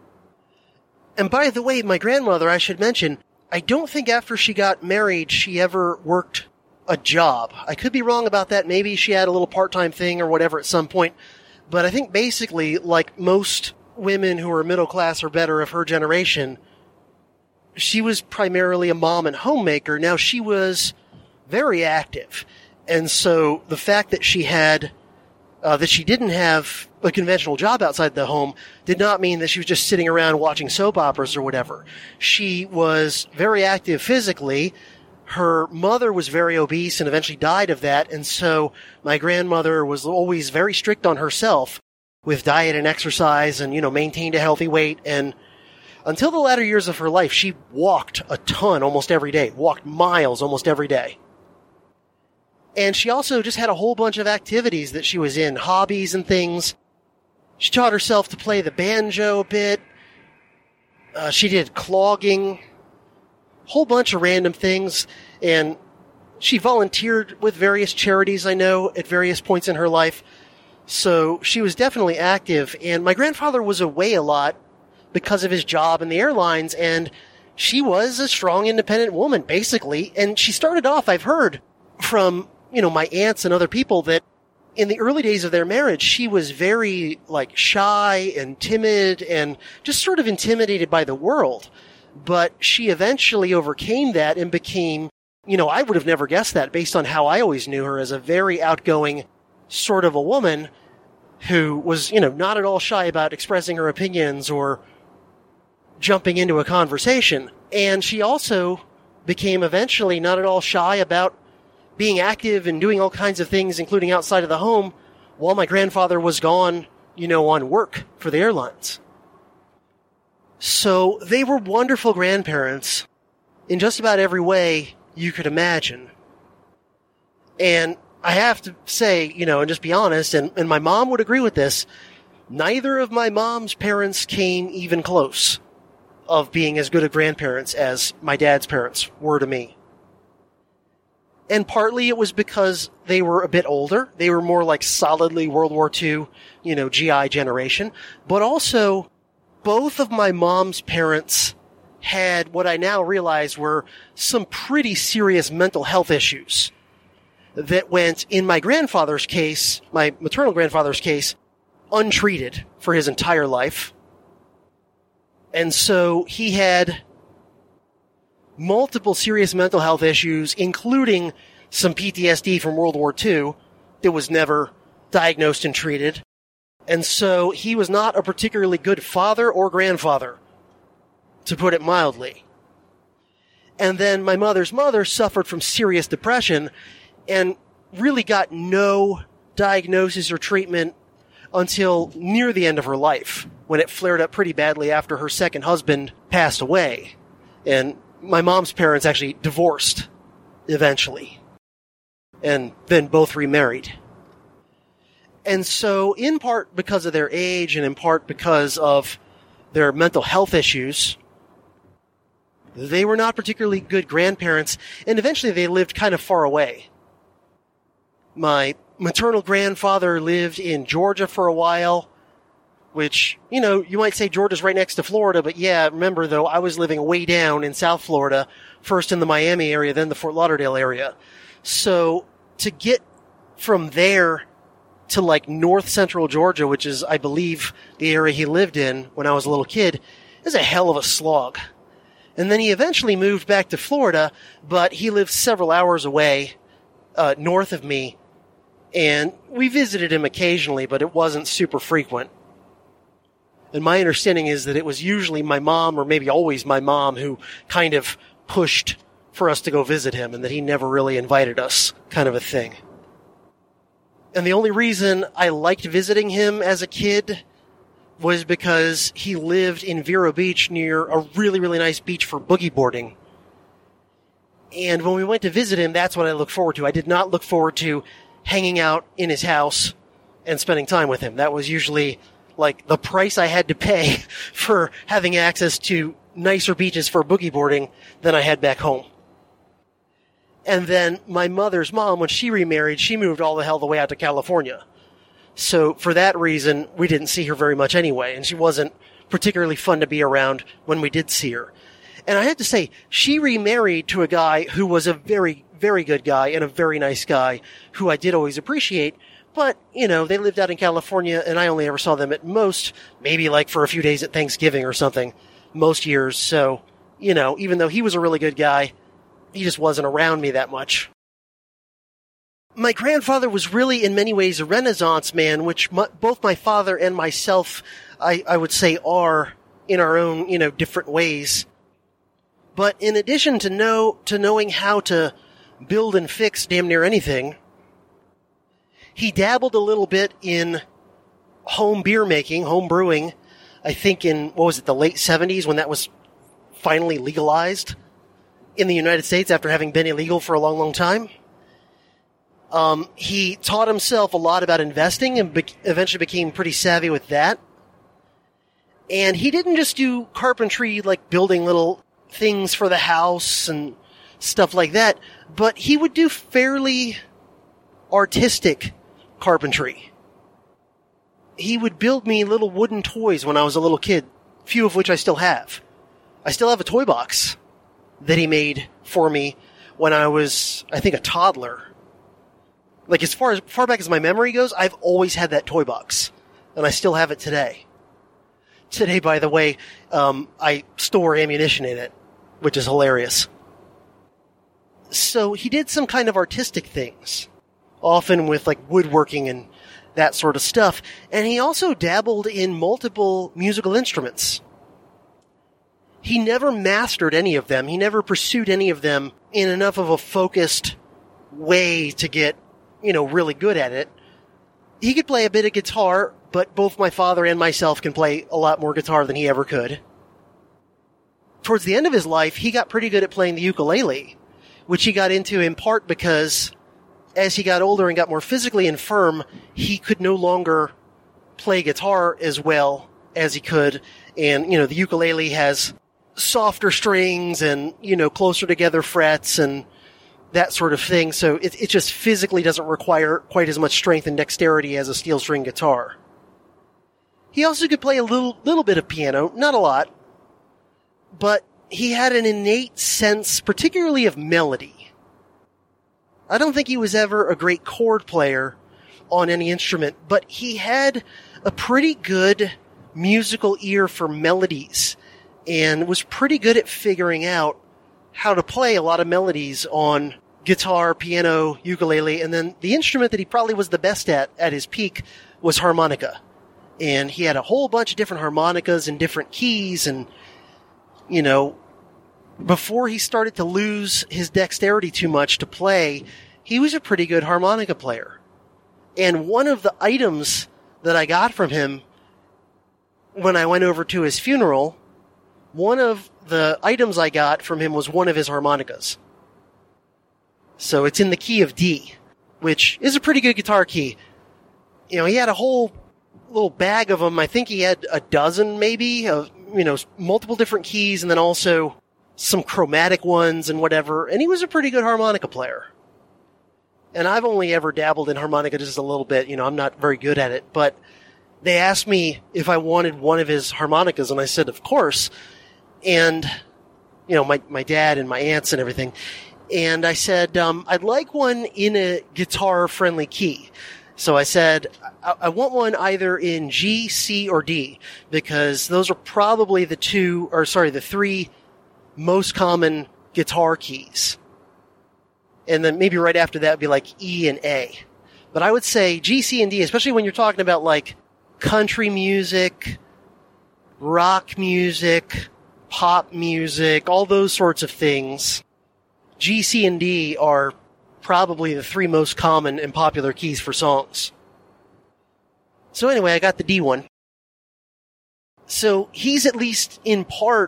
And by the way, my grandmother, I should mention, I don't think after she got married she ever worked a job. I could be wrong about that. Maybe she had a little part-time thing or whatever at some point. But I think basically, like most women who are middle class or better of her generation, she was primarily a mom and homemaker. Now, she was very active. And so the fact that she had, uh, that she didn't have a conventional job outside the home did not mean that she was just sitting around watching soap operas or whatever. She was very active physically. Her mother was very obese and eventually died of that. And so my grandmother was always very strict on herself with diet and exercise and, you know, maintained a healthy weight. And until the latter years of her life, she walked a ton almost every day, walked miles almost every day. And she also just had a whole bunch of activities that she was in, hobbies and things. She taught herself to play the banjo a bit. Uh, she did clogging, whole bunch of random things. And she volunteered with various charities, I know, at various points in her life. So she was definitely active. And my grandfather was away a lot because of his job in the airlines. And she was a strong, independent woman, basically. And she started off, I've heard from, you know, my aunts and other people that in the early days of their marriage, she was very, like, shy and timid and just sort of intimidated by the world. But she eventually overcame that and became, you know, I would have never guessed that based on how I always knew her as a very outgoing sort of a woman who was, you know, not at all shy about expressing her opinions or jumping into a conversation. And she also became eventually not at all shy about being active and doing all kinds of things, including outside of the home, while my grandfather was gone, you know, on work for the airlines. So they were wonderful grandparents in just about every way you could imagine. And I have to say, you know, and just be honest, and, and my mom would agree with this, neither of my mom's parents came even close of being as good of grandparents as my dad's parents were to me. And partly it was because they were a bit older. They were more like solidly World War Two, you know, G I generation. But also, both of my mom's parents had what I now realize were some pretty serious mental health issues that went, in my grandfather's case, my maternal grandfather's case, untreated for his entire life. And so he had multiple serious mental health issues, including some P T S D from World War Two that was never diagnosed and treated. And so he was not a particularly good father or grandfather, to put it mildly. And then my mother's mother suffered from serious depression and really got no diagnosis or treatment until near the end of her life, when it flared up pretty badly after her second husband passed away. And my mom's parents actually divorced eventually, and then both remarried. And so, in part because of their age, and in part because of their mental health issues, they were not particularly good grandparents, and eventually they lived kind of far away. My maternal grandfather lived in Georgia for a while, which, you know, you might say Georgia's right next to Florida, but yeah, remember though, I was living way down in South Florida, first in the Miami area, then the Fort Lauderdale area. So, to get from there to like north central Georgia, which is, I believe, the area he lived in when I was a little kid, is a hell of a slog. And then he eventually moved back to Florida, but he lived several hours away, uh, north of me, and we visited him occasionally, but it wasn't super frequent. And my understanding is that it was usually my mom, or maybe always my mom, who kind of pushed for us to go visit him, and that he never really invited us, kind of a thing. And the only reason I liked visiting him as a kid was because he lived in Vero Beach near a really, really nice beach for boogie boarding. And when we went to visit him, that's what I looked forward to. I did not look forward to hanging out in his house and spending time with him. That was usually like the price I had to pay for having access to nicer beaches for boogie boarding than I had back home. And then my mother's mom, when she remarried, she moved all the hell the way out to California. So for that reason, we didn't see her very much anyway, and she wasn't particularly fun to be around when we did see her. And I have to say, she remarried to a guy who was a very, very good guy and a very nice guy who I did always appreciate. But, you know, they lived out in California, and I only ever saw them at most, maybe like for a few days at Thanksgiving or something, most years. So, you know, even though he was a really good guy, he just wasn't around me that much. My grandfather was really, in many ways, a Renaissance man, which my, both my father and myself, I, I would say, are in our own, you know, different ways. But in addition to know to knowing how to build and fix damn near anything, he dabbled a little bit in home beer making, home brewing, I think in, what was it, the late seventies, when that was finally legalized in the United States after having been illegal for a long, long time. Um, he taught himself a lot about investing and be- eventually became pretty savvy with that. And he didn't just do carpentry, like building little things for the house and stuff like that, but he would do fairly artistic carpentry. He would build me little wooden toys when I was a little kid, few of which I still have. I still have a toy box that he made for me when I was, I think, a toddler. Like, as far as far back as my memory goes, I've always had that toy box, and I still have it today. Today, by the way, um, I store ammunition in it, which is hilarious. So he did some kind of artistic things, often with like woodworking and that sort of stuff, and he also dabbled in multiple musical instruments. He never mastered any of them. He never pursued any of them in enough of a focused way to get, you know, really good at it. He could play a bit of guitar, but both my father and myself can play a lot more guitar than he ever could. Towards the end of his life, he got pretty good at playing the ukulele, which he got into in part because as he got older and got more physically infirm, he could no longer play guitar as well as he could. And, you know, the ukulele has softer strings and, you know, closer together frets and that sort of thing. So it, it just physically doesn't require quite as much strength and dexterity as a steel string guitar. He also could play a little, little bit of piano, not a lot, but he had an innate sense, particularly of melody. I don't think he was ever a great chord player on any instrument, but he had a pretty good musical ear for melodies and was pretty good at figuring out how to play a lot of melodies on guitar, piano, ukulele, and then the instrument that he probably was the best at at his peak was harmonica. And he had a whole bunch of different harmonicas and different keys, and, you know, before he started to lose his dexterity too much to play, he was a pretty good harmonica player. And one of the items that I got from him when I went over to his funeral, one of the items I got from him was one of his harmonicas. So it's in the key of D, which is a pretty good guitar key. You know, he had a whole little bag of them. I think he had a dozen maybe of, you know, multiple different keys and then also some chromatic ones and whatever. And he was a pretty good harmonica player. And I've only ever dabbled in harmonica just a little bit. You know, I'm not very good at it, but they asked me if I wanted one of his harmonicas, and I said, of course. And, you know, my, my dad and my aunts and everything. And I said, um, I'd like one in a guitar-friendly key. So I said, I, I want one either in G, C, or D, because those are probably the two, or sorry, the three most common guitar keys. And then maybe right after that would be like E and A. But I would say G, C, and D, especially when you're talking about like country music, rock music, pop music, all those sorts of things. G, C, and D are probably the three most common and popular keys for songs. So anyway, I got the D one. So he's at least in part,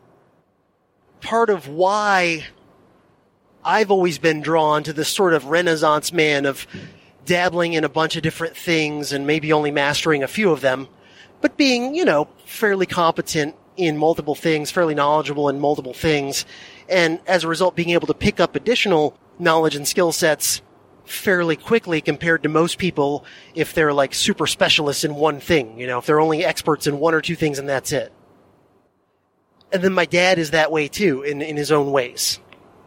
part of why I've always been drawn to this sort of Renaissance man of dabbling in a bunch of different things and maybe only mastering a few of them, but being, you know, fairly competent in multiple things, fairly knowledgeable in multiple things, and as a result being able to pick up additional knowledge and skill sets fairly quickly compared to most people if they're like super specialists in one thing, you know, if they're only experts in one or two things and that's it. And then my dad is that way too, in, in his own ways.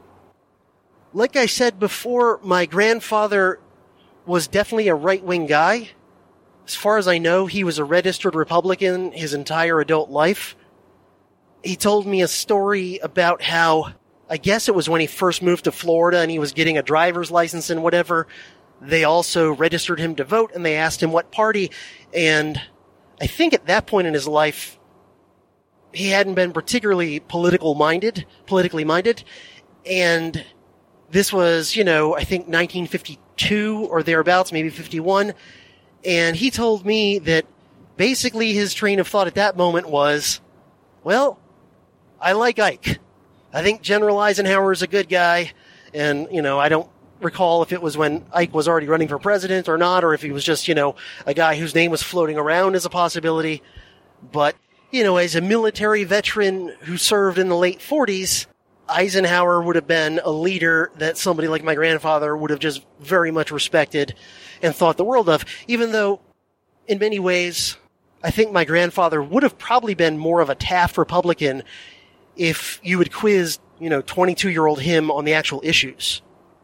Like I said before, my grandfather was definitely a right-wing guy. As far as I know, he was a registered Republican his entire adult life. He told me a story about how, I guess it was when he first moved to Florida and he was getting a driver's license and whatever, they also registered him to vote and they asked him what party. And I think at that point in his life, he hadn't been particularly political minded, politically minded. And this was, you know, I think nineteen fifty-two or thereabouts, maybe fifty-one. And he told me that basically his train of thought at that moment was, well, I like Ike. I think General Eisenhower is a good guy. And, you know, I don't recall if it was when Ike was already running for president or not, or if he was just, you know, a guy whose name was floating around as a possibility. But, you know, as a military veteran who served in the late forties, Eisenhower would have been a leader that somebody like my grandfather would have just very much respected and thought the world of, even though in many ways I think my grandfather would have probably been more of a Taft Republican if you had quizzed, you know, twenty-two-year-old him on the actual issues.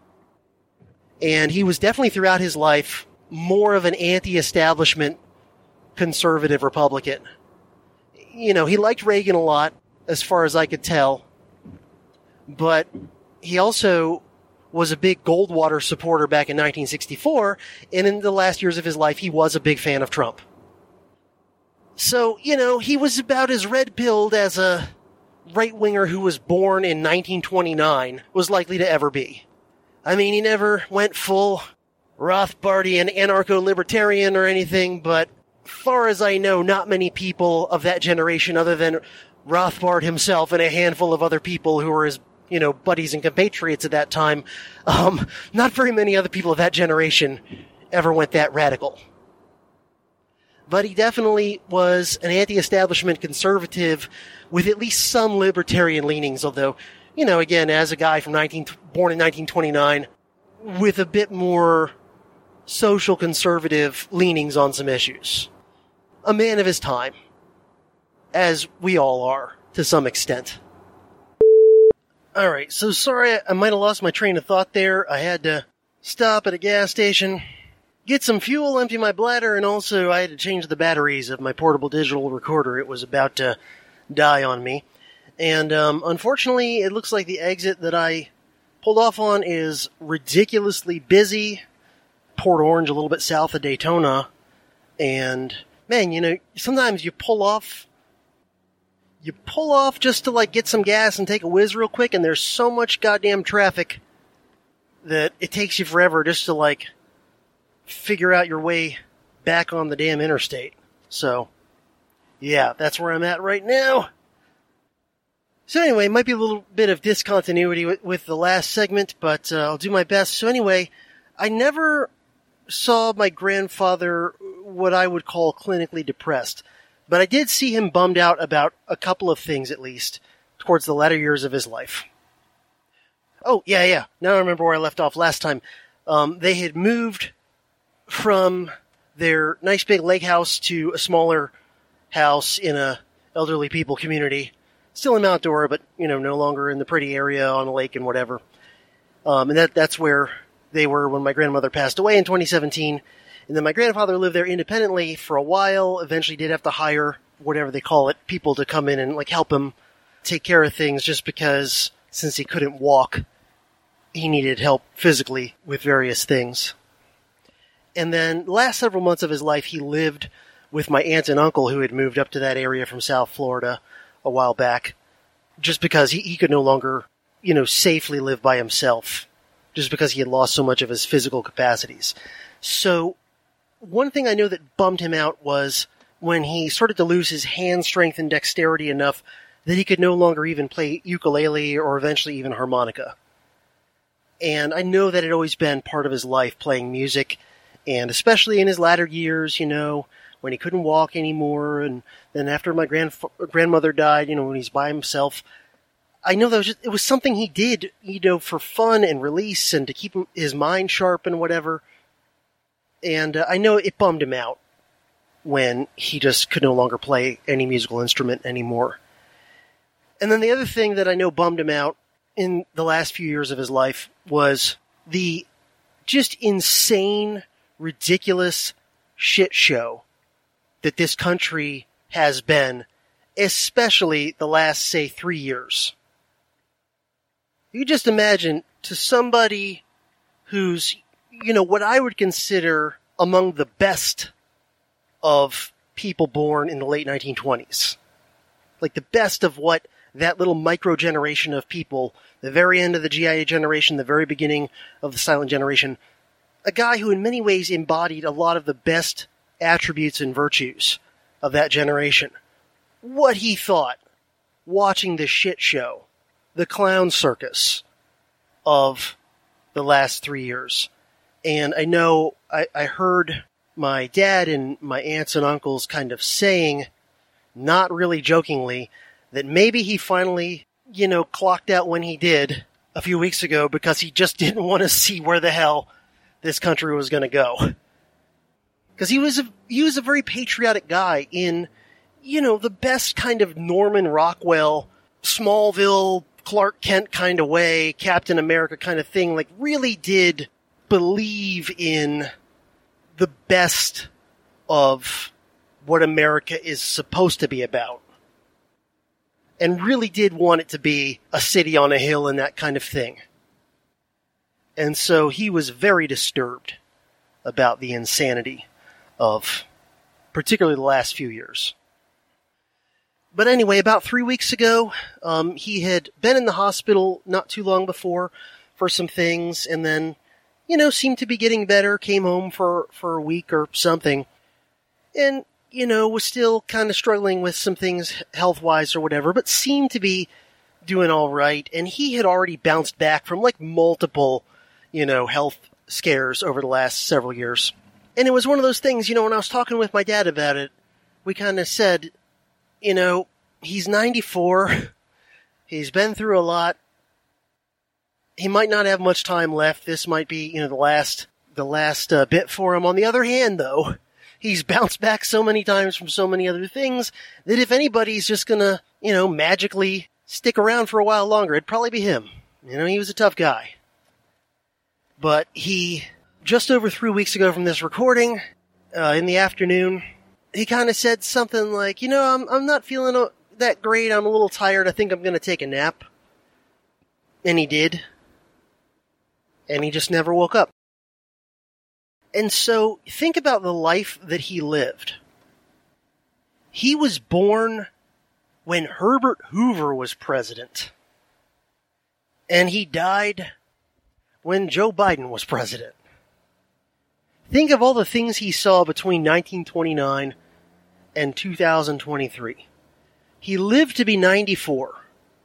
And he was definitely throughout his life more of an anti-establishment conservative Republican. You know, he liked Reagan a lot, as far as I could tell. But he also was a big Goldwater supporter back in nineteen sixty-four, and in the last years of his life, he was a big fan of Trump. So, you know, he was about as red-pilled as a right-winger who was born in nineteen twenty-nine was likely to ever be. I mean, he never went full Rothbardian anarcho-libertarian or anything, but far as I know, not many people of that generation other than Rothbard himself and a handful of other people who were his, you know, buddies and compatriots at that time, um, not very many other people of that generation ever went that radical. But he definitely was an anti-establishment conservative with at least some libertarian leanings, although, you know, again, as a guy from nineteen, born in nineteen twenty-nine, with a bit more social conservative leanings on some issues. A man of his time, as we all are, to some extent. Alright, so sorry I might have lost my train of thought there. I had to stop at a gas station, get some fuel, empty my bladder, and also I had to change the batteries of my portable digital recorder. It was about to die on me. And um, unfortunately, it looks like the exit that I pulled off on is ridiculously busy. Port Orange, a little bit south of Daytona. And, man, you know, sometimes you pull off... You pull off just to, like, get some gas and take a whiz real quick, and there's so much goddamn traffic that it takes you forever just to, like, figure out your way back on the damn interstate. So, yeah, that's where I'm at right now. So anyway, might be a little bit of discontinuity with, with the last segment, but uh, I'll do my best. So anyway, I never saw my grandfather what I would call clinically depressed, but I did see him bummed out about a couple of things, at least, towards the latter years of his life. Oh, yeah, yeah. Now I remember where I left off last time. Um, they had moved from their nice big lake house to a smaller house in a elderly people community. Still in Mount Dora, but, you know, no longer in the pretty area on the lake and whatever. Um, and that that's where they were when my grandmother passed away in twenty seventeen. And then my grandfather lived there independently for a while, eventually did have to hire, whatever they call it, people to come in and, like, help him take care of things just because, since he couldn't walk, he needed help physically with various things. And then, the last several months of his life, he lived with my aunt and uncle who had moved up to that area from South Florida a while back, just because he, he could no longer, you know, safely live by himself, just because he had lost so much of his physical capacities. So, one thing I know that bummed him out was when he started to lose his hand strength and dexterity enough that he could no longer even play ukulele or eventually even harmonica. And I know that had always been part of his life, playing music, and especially in his latter years, you know, when he couldn't walk anymore, and then after my grand grandmother died, you know, when he's by himself, I know that was just, it was something he did, you know, for fun and release and to keep his mind sharp and whatever. And uh, I know it bummed him out when he just could no longer play any musical instrument anymore. And then the other thing that I know bummed him out in the last few years of his life was the just insane, ridiculous shit show that this country has been, especially the last, say, three years. You just imagine, to somebody who's, you know, what I would consider among the best of people born in the late nineteen twenties. Like the best of what that little micro-generation of people, the very end of the G I A generation, the very beginning of the silent generation, a guy who in many ways embodied a lot of the best attributes and virtues of that generation. What he thought watching the shit show, the clown circus of the last three years. And I know I, I heard my dad and my aunts and uncles kind of saying, not really jokingly, that maybe he finally, you know, clocked out when he did a few weeks ago because he just didn't want to see where the hell this country was going to go. Because he was a, he was a very patriotic guy in, you know, the best kind of Norman Rockwell, Smallville, Clark Kent kind of way, Captain America kind of thing, like really did believe in the best of what America is supposed to be about. And really did want it to be a city on a hill and that kind of thing. And so he was very disturbed about the insanity of particularly the last few years. But anyway, about three weeks ago, um, he had been in the hospital not too long before for some things, and then, you know, seemed to be getting better, came home for, for a week or something, and, you know, was still kind of struggling with some things health-wise or whatever, but seemed to be doing all right, and he had already bounced back from like multiple, you know, health scares over the last several years. And it was one of those things, you know, when I was talking with my dad about it, we kind of said, you know, he's ninety-four, he's been through a lot, he might not have much time left, this might be, you know, the last, the last uh, bit for him. On the other hand, though, he's bounced back so many times from so many other things that if anybody's just gonna, you know, magically stick around for a while longer, it'd probably be him. You know, he was a tough guy. But he, just over three weeks ago from this recording, uh, in the afternoon, he kind of said something like, you know, I'm I'm not feeling that great, I'm a little tired, I think I'm gonna take a nap. And he did. And he just never woke up. And so, think about the life that he lived. He was born when Herbert Hoover was president. And he died when Joe Biden was president. Think of all the things he saw between nineteen twenty-nine and two thousand twenty-three. He lived to be ninety-four.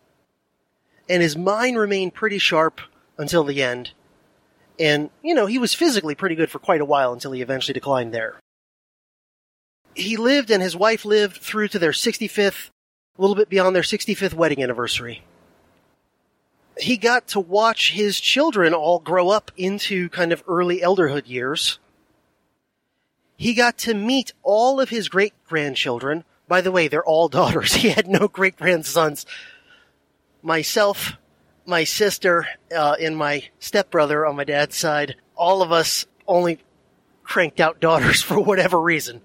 And his mind remained pretty sharp until the end. And, you know, he was physically pretty good for quite a while until he eventually declined there. He lived and his wife lived through to their sixty-fifth, a little bit beyond their sixty-fifth wedding anniversary. He got to watch his children all grow up into kind of early elderhood years. He got to meet all of his great-grandchildren. By the way, they're all daughters. He had no great-grandsons. Myself, my sister, uh, and my stepbrother on my dad's side, all of us only cranked out daughters for whatever reason.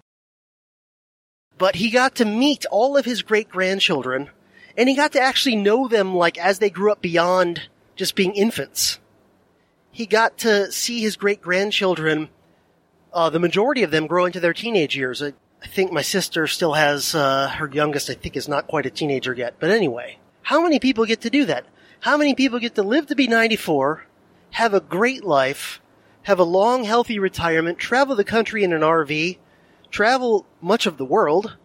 But he got to meet all of his great-grandchildren, and he got to actually know them, like, as they grew up beyond just being infants. He got to see his great-grandchildren, uh, the majority of them grow into their teenage years. I, I think my sister still has, uh, her youngest, I think, is not quite a teenager yet. But anyway, how many people get to do that? How many people get to live to be ninety-four, have a great life, have a long, healthy retirement, travel the country in an R V, travel much of the world,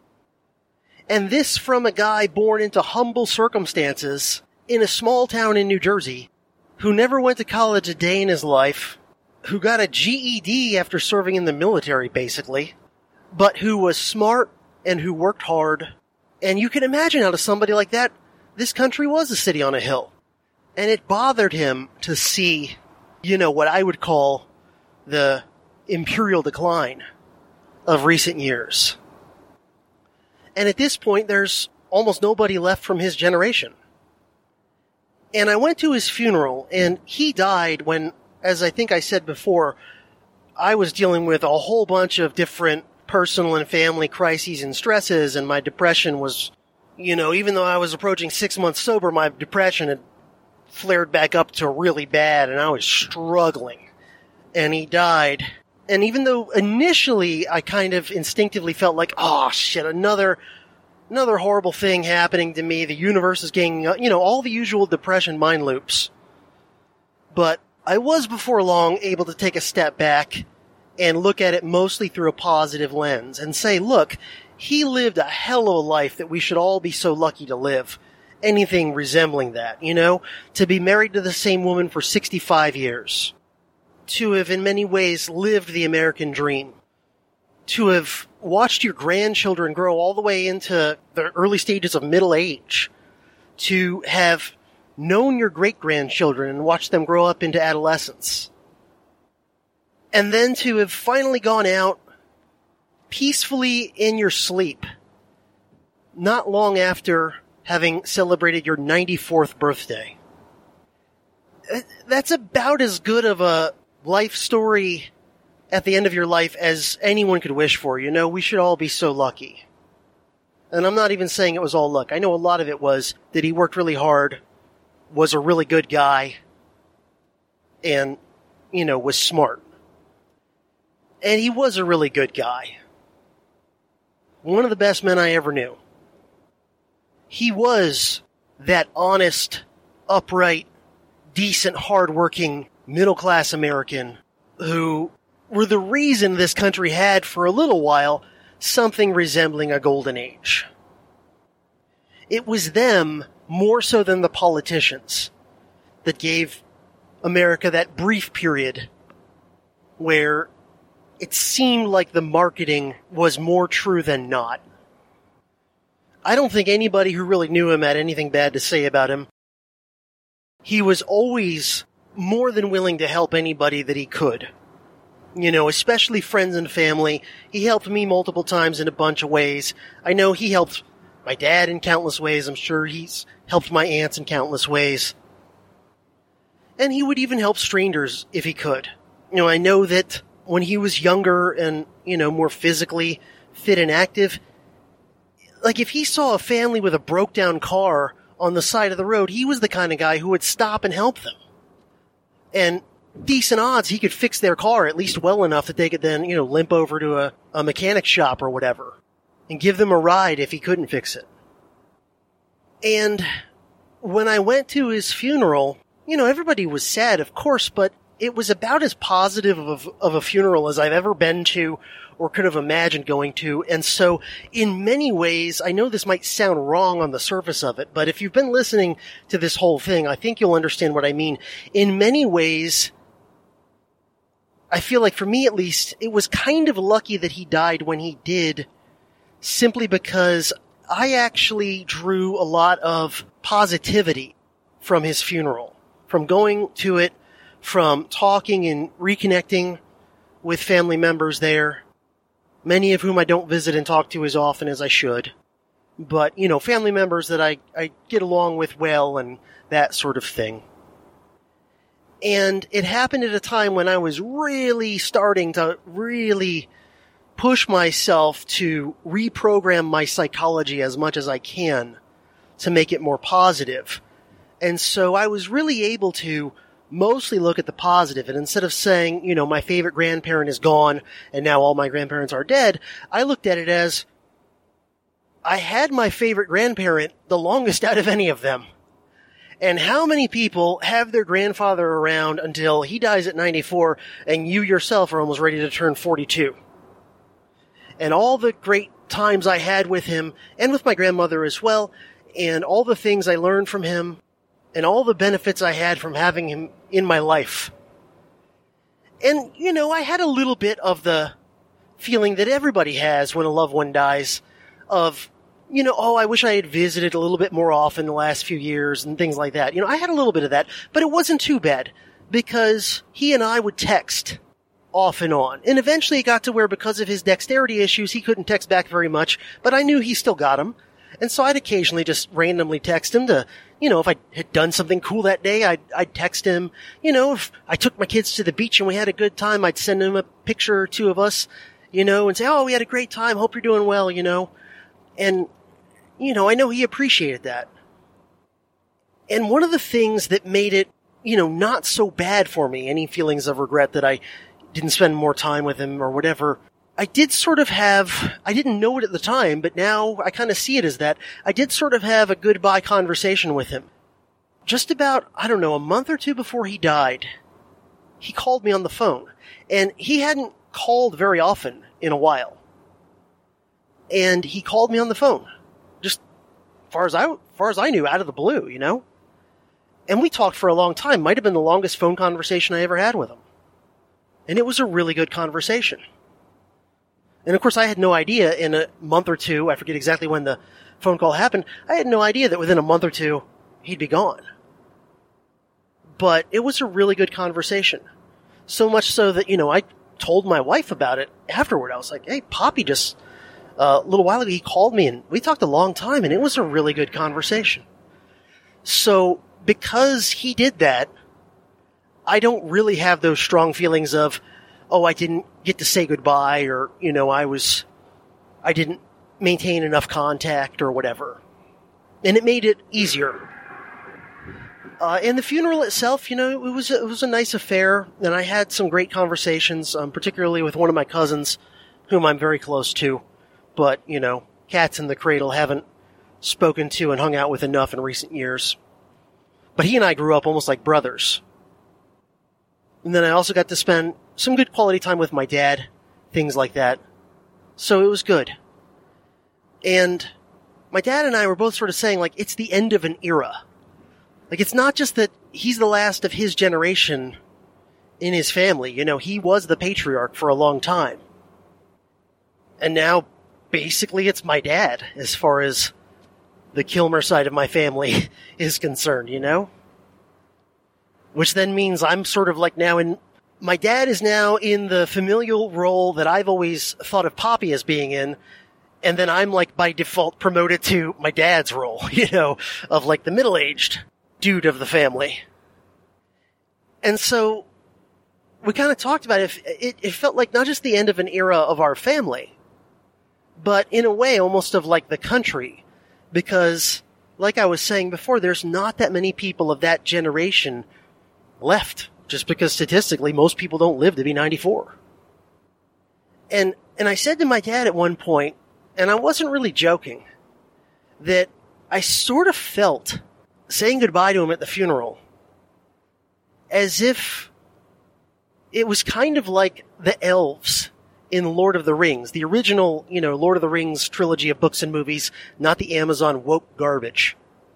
and this from a guy born into humble circumstances in a small town in New Jersey, who never went to college a day in his life, who got a G E D after serving in the military, basically, but who was smart and who worked hard. And you can imagine how to somebody like that, this country was a city on a hill. And it bothered him to see, you know, what I would call the imperial decline of recent years. And at this point, there's almost nobody left from his generation. And I went to his funeral, and he died when, as I think I said before, I was dealing with a whole bunch of different personal and family crises and stresses, and my depression was, you know, even though I was approaching six months sober, my depression had flared back up to really bad, and I was struggling. And he died. And even though initially I kind of instinctively felt like, oh shit, another, another horrible thing happening to me, the universe is getting, you know, all the usual depression mind loops. But I was before long able to take a step back and look at it mostly through a positive lens and say, look, he lived a hell of a life that we should all be so lucky to live. Anything resembling that, you know? To be married to the same woman for sixty-five years. To have in many ways lived the American dream. To have watched your grandchildren grow all the way into the early stages of middle age. To have known your great-grandchildren and watched them grow up into adolescence. And then to have finally gone out peacefully in your sleep, not long after having celebrated your ninety-fourth birthday. That's about as good of a life story at the end of your life as anyone could wish for. You know, we should all be so lucky. And I'm not even saying it was all luck. I know a lot of it was that he worked really hard, was a really good guy, and, you know, was smart. And he was a really good guy. One of the best men I ever knew. He was that honest, upright, decent, hardworking, middle-class American who were the reason this country had, for a little while, something resembling a golden age. It was them more so than the politicians that gave America that brief period where it seemed like the marketing was more true than not. I don't think anybody who really knew him had anything bad to say about him. He was always more than willing to help anybody that he could. You know, especially friends and family. He helped me multiple times in a bunch of ways. I know he helped my dad in countless ways. I'm sure he's helped my aunts in countless ways. And he would even help strangers if he could. You know, I know that when he was younger and, you know, more physically fit and active, like if he saw a family with a broke down car on the side of the road, he was the kind of guy who would stop and help them. And decent odds he could fix their car at least well enough that they could then, you know, limp over to a, a mechanic shop or whatever and give them a ride if he couldn't fix it. And when I went to his funeral, you know, everybody was sad, of course, but it was about as positive of, of a funeral as I've ever been to or could have imagined going to. And so, in many ways, I know this might sound wrong on the surface of it, but if you've been listening to this whole thing, I think you'll understand what I mean. In many ways, I feel like, for me at least, it was kind of lucky that he died when he did, simply because I actually drew a lot of positivity from his funeral, from going to it, from talking and reconnecting with family members there, many of whom I don't visit and talk to as often as I should. But, you know, family members that I, I get along with well and that sort of thing. And it happened at a time when I was really starting to really push myself to reprogram my psychology as much as I can to make it more positive. And so I was really able to mostly look at the positive. And instead of saying, you know, my favorite grandparent is gone and now all my grandparents are dead, I looked at it as I had my favorite grandparent the longest out of any of them. And how many people have their grandfather around until he dies at ninety-four and you yourself are almost ready to turn forty-two? And all the great times I had with him and with my grandmother as well, and all the things I learned from him, and all the benefits I had from having him in my life. And, you know, I had a little bit of the feeling that everybody has when a loved one dies of, you know, oh, I wish I had visited a little bit more often the last few years and things like that. You know, I had a little bit of that, but it wasn't too bad because he and I would text off and on. And eventually it got to where, because of his dexterity issues, he couldn't text back very much, but I knew he still got him. And so I'd occasionally just randomly text him to, you know, if I had done something cool that day, I'd, I'd text him. You know, if I took my kids to the beach and we had a good time, I'd send him a picture or two of us, you know, and say, oh, we had a great time. Hope you're doing well, you know. And, you know, I know he appreciated that. And one of the things that made it, you know, not so bad for me, any feelings of regret that I didn't spend more time with him or whatever, I did sort of have, I didn't know it at the time, but now I kind of see it as that. I did sort of have a goodbye conversation with him. Just about, I don't know, a month or two before he died, he called me on the phone. And he hadn't called very often in a while. And he called me on the phone. Just far as I, far as I knew, out of the blue, you know? And we talked for a long time. Might have been the longest phone conversation I ever had with him. And it was a really good conversation. And of course, I had no idea in a month or two, I forget exactly when the phone call happened, I had no idea that within a month or two, he'd be gone. But it was a really good conversation. So much so that, you know, I told my wife about it afterward. I was like, hey, Poppy just, uh, a little while ago, he called me and we talked a long time and it was a really good conversation. So because he did that, I don't really have those strong feelings of, oh, I didn't get to say goodbye, or, you know, I was, I didn't maintain enough contact or whatever. And it made it easier. Uh, and the funeral itself, you know, it was, it was a nice affair, and I had some great conversations, um, particularly with one of my cousins, whom I'm very close to, but, you know, cats in the cradle haven't spoken to and hung out with enough in recent years. But he and I grew up almost like brothers. And then I also got to spend some good quality time with my dad, things like that. So it was good. And my dad and I were both sort of saying, like, it's the end of an era. Like, it's not just that he's the last of his generation in his family. You know, he was the patriarch for a long time. And now, basically, it's my dad, as far as the Kilmer side of my family is concerned, you know? Which then means I'm sort of like now in... My dad is now in the familial role that I've always thought of Poppy as being in, and then I'm like by default promoted to my dad's role, you know, of like the middle-aged dude of the family. And so we kind of talked about it. it. It felt like not just the end of an era of our family, but in a way almost of like the country. Because, like I was saying before, there's not that many people of that generation left. Just because statistically most people don't live to be ninety-four. And and I said to my dad at one point, and I wasn't really joking, that I sort of felt saying goodbye to him at the funeral as if it was kind of like the elves in Lord of the Rings, the original, you know, Lord of the Rings trilogy of books and movies, not the Amazon woke garbage.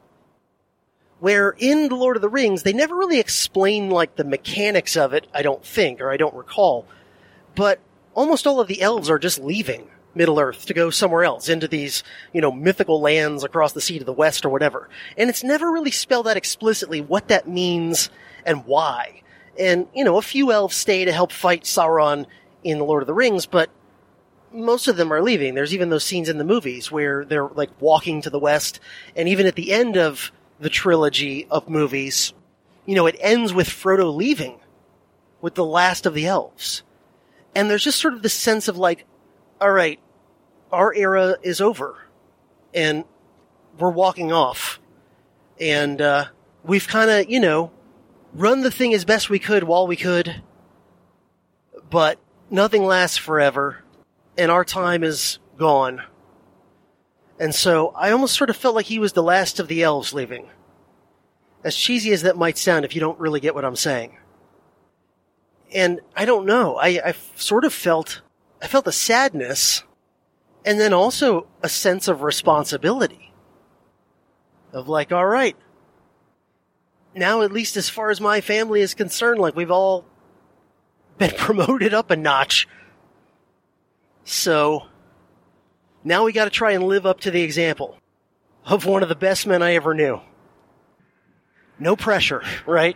Where in The Lord of the Rings, they never really explain, like, the mechanics of it, I don't think, or I don't recall. But almost all of the elves are just leaving Middle-earth to go somewhere else, into these, you know, mythical lands across the sea to the west or whatever. And it's never really spelled out explicitly what that means and why. And, you know, a few elves stay to help fight Sauron in The Lord of the Rings, but most of them are leaving. There's even those scenes in the movies where they're, like, walking to the west, and even at the end of the trilogy of movies, you know, it ends with Frodo leaving with the last of the elves. And there's just sort of this sense of like, all right, our era is over and we're walking off. And, uh, we've kind of, you know, run the thing as best we could while we could, but nothing lasts forever and our time is gone. And so I almost sort of felt like he was the last of the elves leaving. As cheesy as that might sound if you don't really get what I'm saying. And I don't know. I, I sort of felt, I felt a sadness and then also a sense of responsibility. Of like, all right, now at least as far as my family is concerned, like we've all been promoted up a notch. So now we got to try and live up to the example of one of the best men I ever knew. No pressure, right?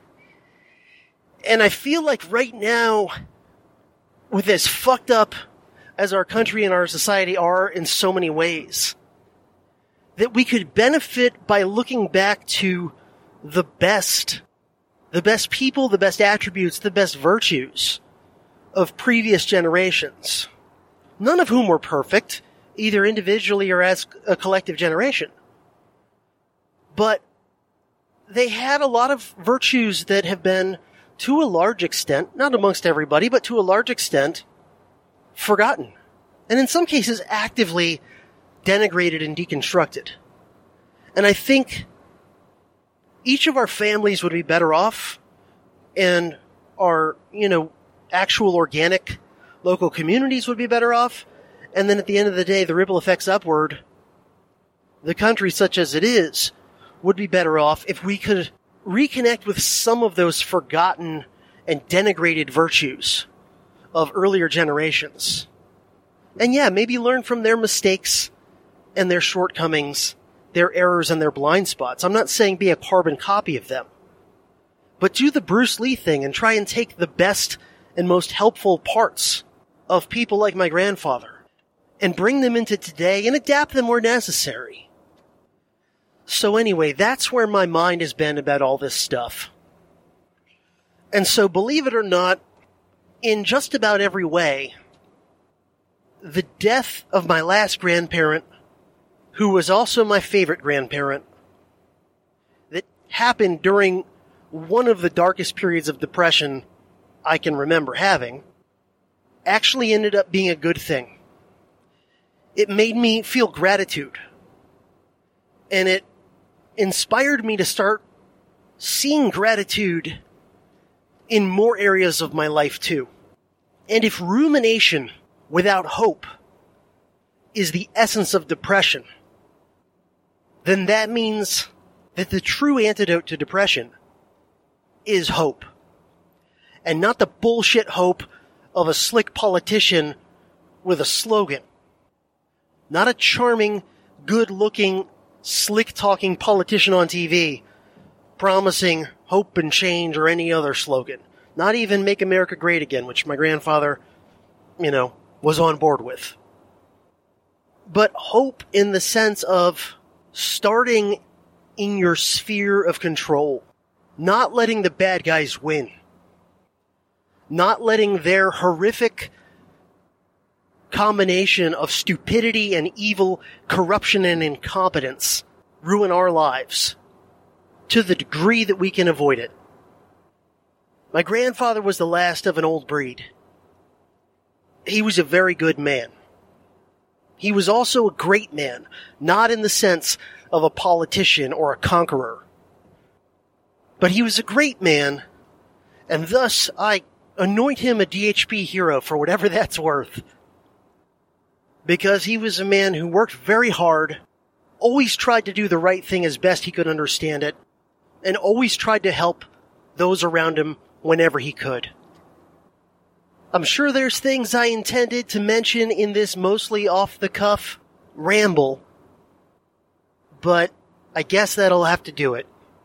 And I feel like right now, with as fucked up as our country and our society are in so many ways, that we could benefit by looking back to the best, the best people, the best attributes, the best virtues of previous generations. None of whom were perfect, either individually or as a collective generation. But they had a lot of virtues that have been, to a large extent, not amongst everybody, but to a large extent, forgotten. And in some cases, actively denigrated and deconstructed. And I think each of our families would be better off, and our, you know, actual organic local communities would be better off, and then at the end of the day, the ripple effects upward, the country such as it is, would be better off if we could reconnect with some of those forgotten and denigrated virtues of earlier generations. And yeah, maybe learn from their mistakes and their shortcomings, their errors and their blind spots. I'm not saying be a carbon copy of them, but do the Bruce Lee thing and try and take the best and most helpful parts of people like my grandfather and bring them into today and adapt them where necessary. So anyway, that's where my mind has been about all this stuff. And so, believe it or not, in just about every way, the death of my last grandparent, who was also my favorite grandparent, that happened during one of the darkest periods of depression I can remember having, actually ended up being a good thing. It made me feel gratitude. And it inspired me to start seeing gratitude in more areas of my life too. And if rumination without hope is the essence of depression, then that means that the true antidote to depression is hope. And not the bullshit hope of a slick politician with a slogan. Not a charming, good-looking, slick-talking politician on T V promising hope and change or any other slogan. Not even Make America Great Again, which my grandfather, you know, was on board with. But hope in the sense of starting in your sphere of control. Not letting the bad guys win. Not letting their horrific combination of stupidity and evil, corruption and incompetence ruin our lives to the degree that we can avoid it. My grandfather was the last of an old breed. He was a very good man. He was also a great man, not in the sense of a politician or a conqueror. But he was a great man, and thus I anoint him a D H P hero for whatever that's worth. Because he was a man who worked very hard, always tried to do the right thing as best he could understand it, and always tried to help those around him whenever he could. I'm sure there's things I intended to mention in this mostly off-the-cuff ramble, but I guess that'll have to do it.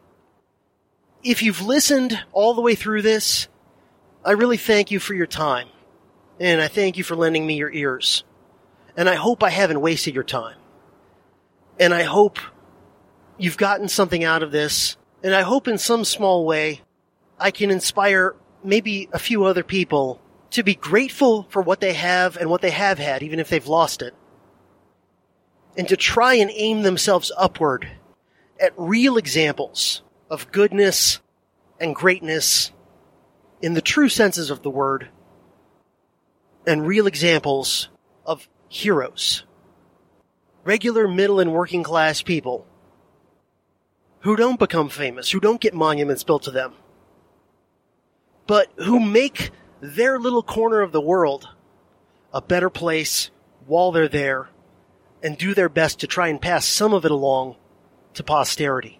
If you've listened all the way through this, I really thank you for your time, and I thank you for lending me your ears. And I hope I haven't wasted your time. And I hope you've gotten something out of this, and I hope in some small way I can inspire maybe a few other people to be grateful for what they have and what they have had, even if they've lost it. And to try and aim themselves upward at real examples of goodness and greatness in the true senses of the word, and real examples of heroes. Regular middle and working class people who don't become famous, who don't get monuments built to them, but who make their little corner of the world a better place while they're there, and do their best to try and pass some of it along to posterity.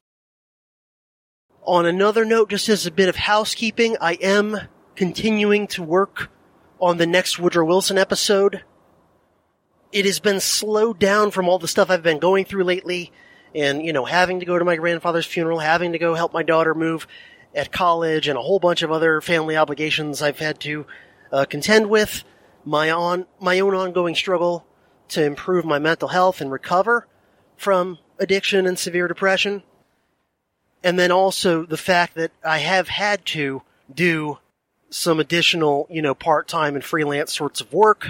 On another note, just as a bit of housekeeping, I am continuing to work on the next Woodrow Wilson episode. It has been slowed down from all the stuff I've been going through lately, and, you know, having to go to my grandfather's funeral, having to go help my daughter move at college, and a whole bunch of other family obligations I've had to uh, contend with, my on my own ongoing struggle to improve my mental health and recover from addiction and severe depression, and then also the fact that I have had to do some additional, you know, part-time and freelance sorts of work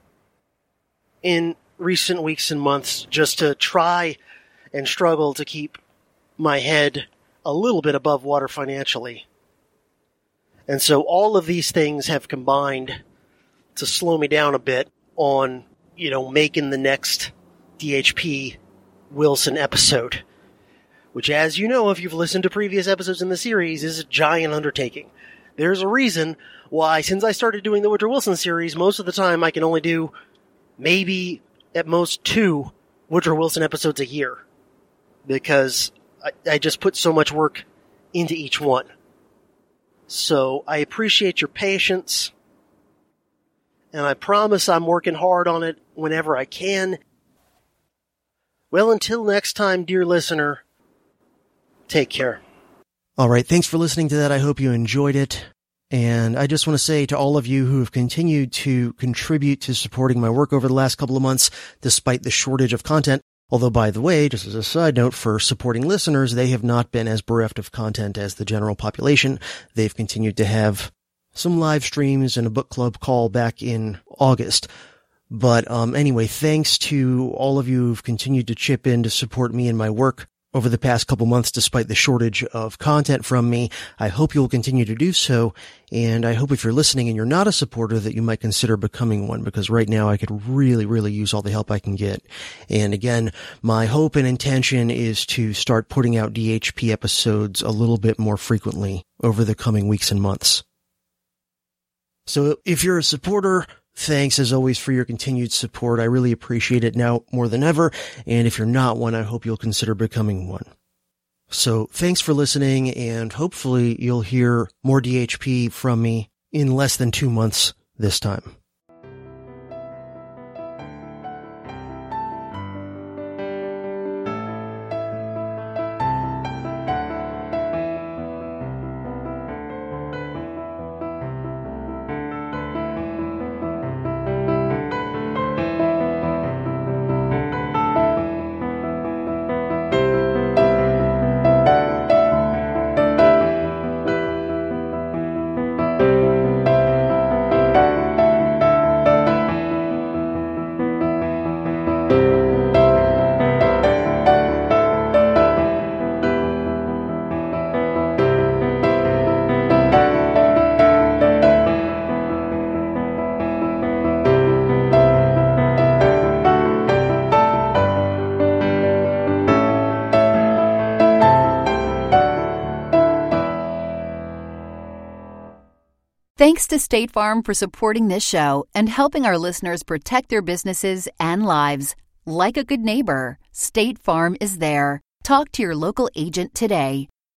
in recent weeks and months just to try and struggle to keep my head a little bit above water financially. And so all of these things have combined to slow me down a bit on, you know, making the next D H P Wilson episode, which, as you know, if you've listened to previous episodes in the series, is a giant undertaking. There's a reason why, since I started doing the Woodrow Wilson series, most of the time I can only do maybe at most two Woodrow Wilson episodes a year, because I, I just put so much work into each one. So I appreciate your patience, and I promise I'm working hard on it whenever I can. Well, until next time, dear listener, take care. All right, thanks for listening to that. I hope you enjoyed it. And I just want to say to all of you who have continued to contribute to supporting my work over the last couple of months, despite the shortage of content, although, by the way, just as a side note, for supporting listeners, they have not been as bereft of content as the general population. They've continued to have some live streams and a book club call back in August. But um, anyway, thanks to all of you who've continued to chip in to support me and my work over the past couple months, despite the shortage of content from me. I hope you'll continue to do so, and I hope if you're listening and you're not a supporter that you might consider becoming one, because right now I could really, really use all the help I can get. And again, my hope and intention is to start putting out D H P episodes a little bit more frequently over the coming weeks and months. So if you're a supporter, thanks as always for your continued support. I really appreciate it now more than ever. And if you're not one, I hope you'll consider becoming one. So thanks for listening, and hopefully you'll hear more D H P from me in less than two months this time. Thanks to State Farm for supporting this show and helping our listeners protect their businesses and lives. Like a good neighbor, State Farm is there. Talk to your local agent today.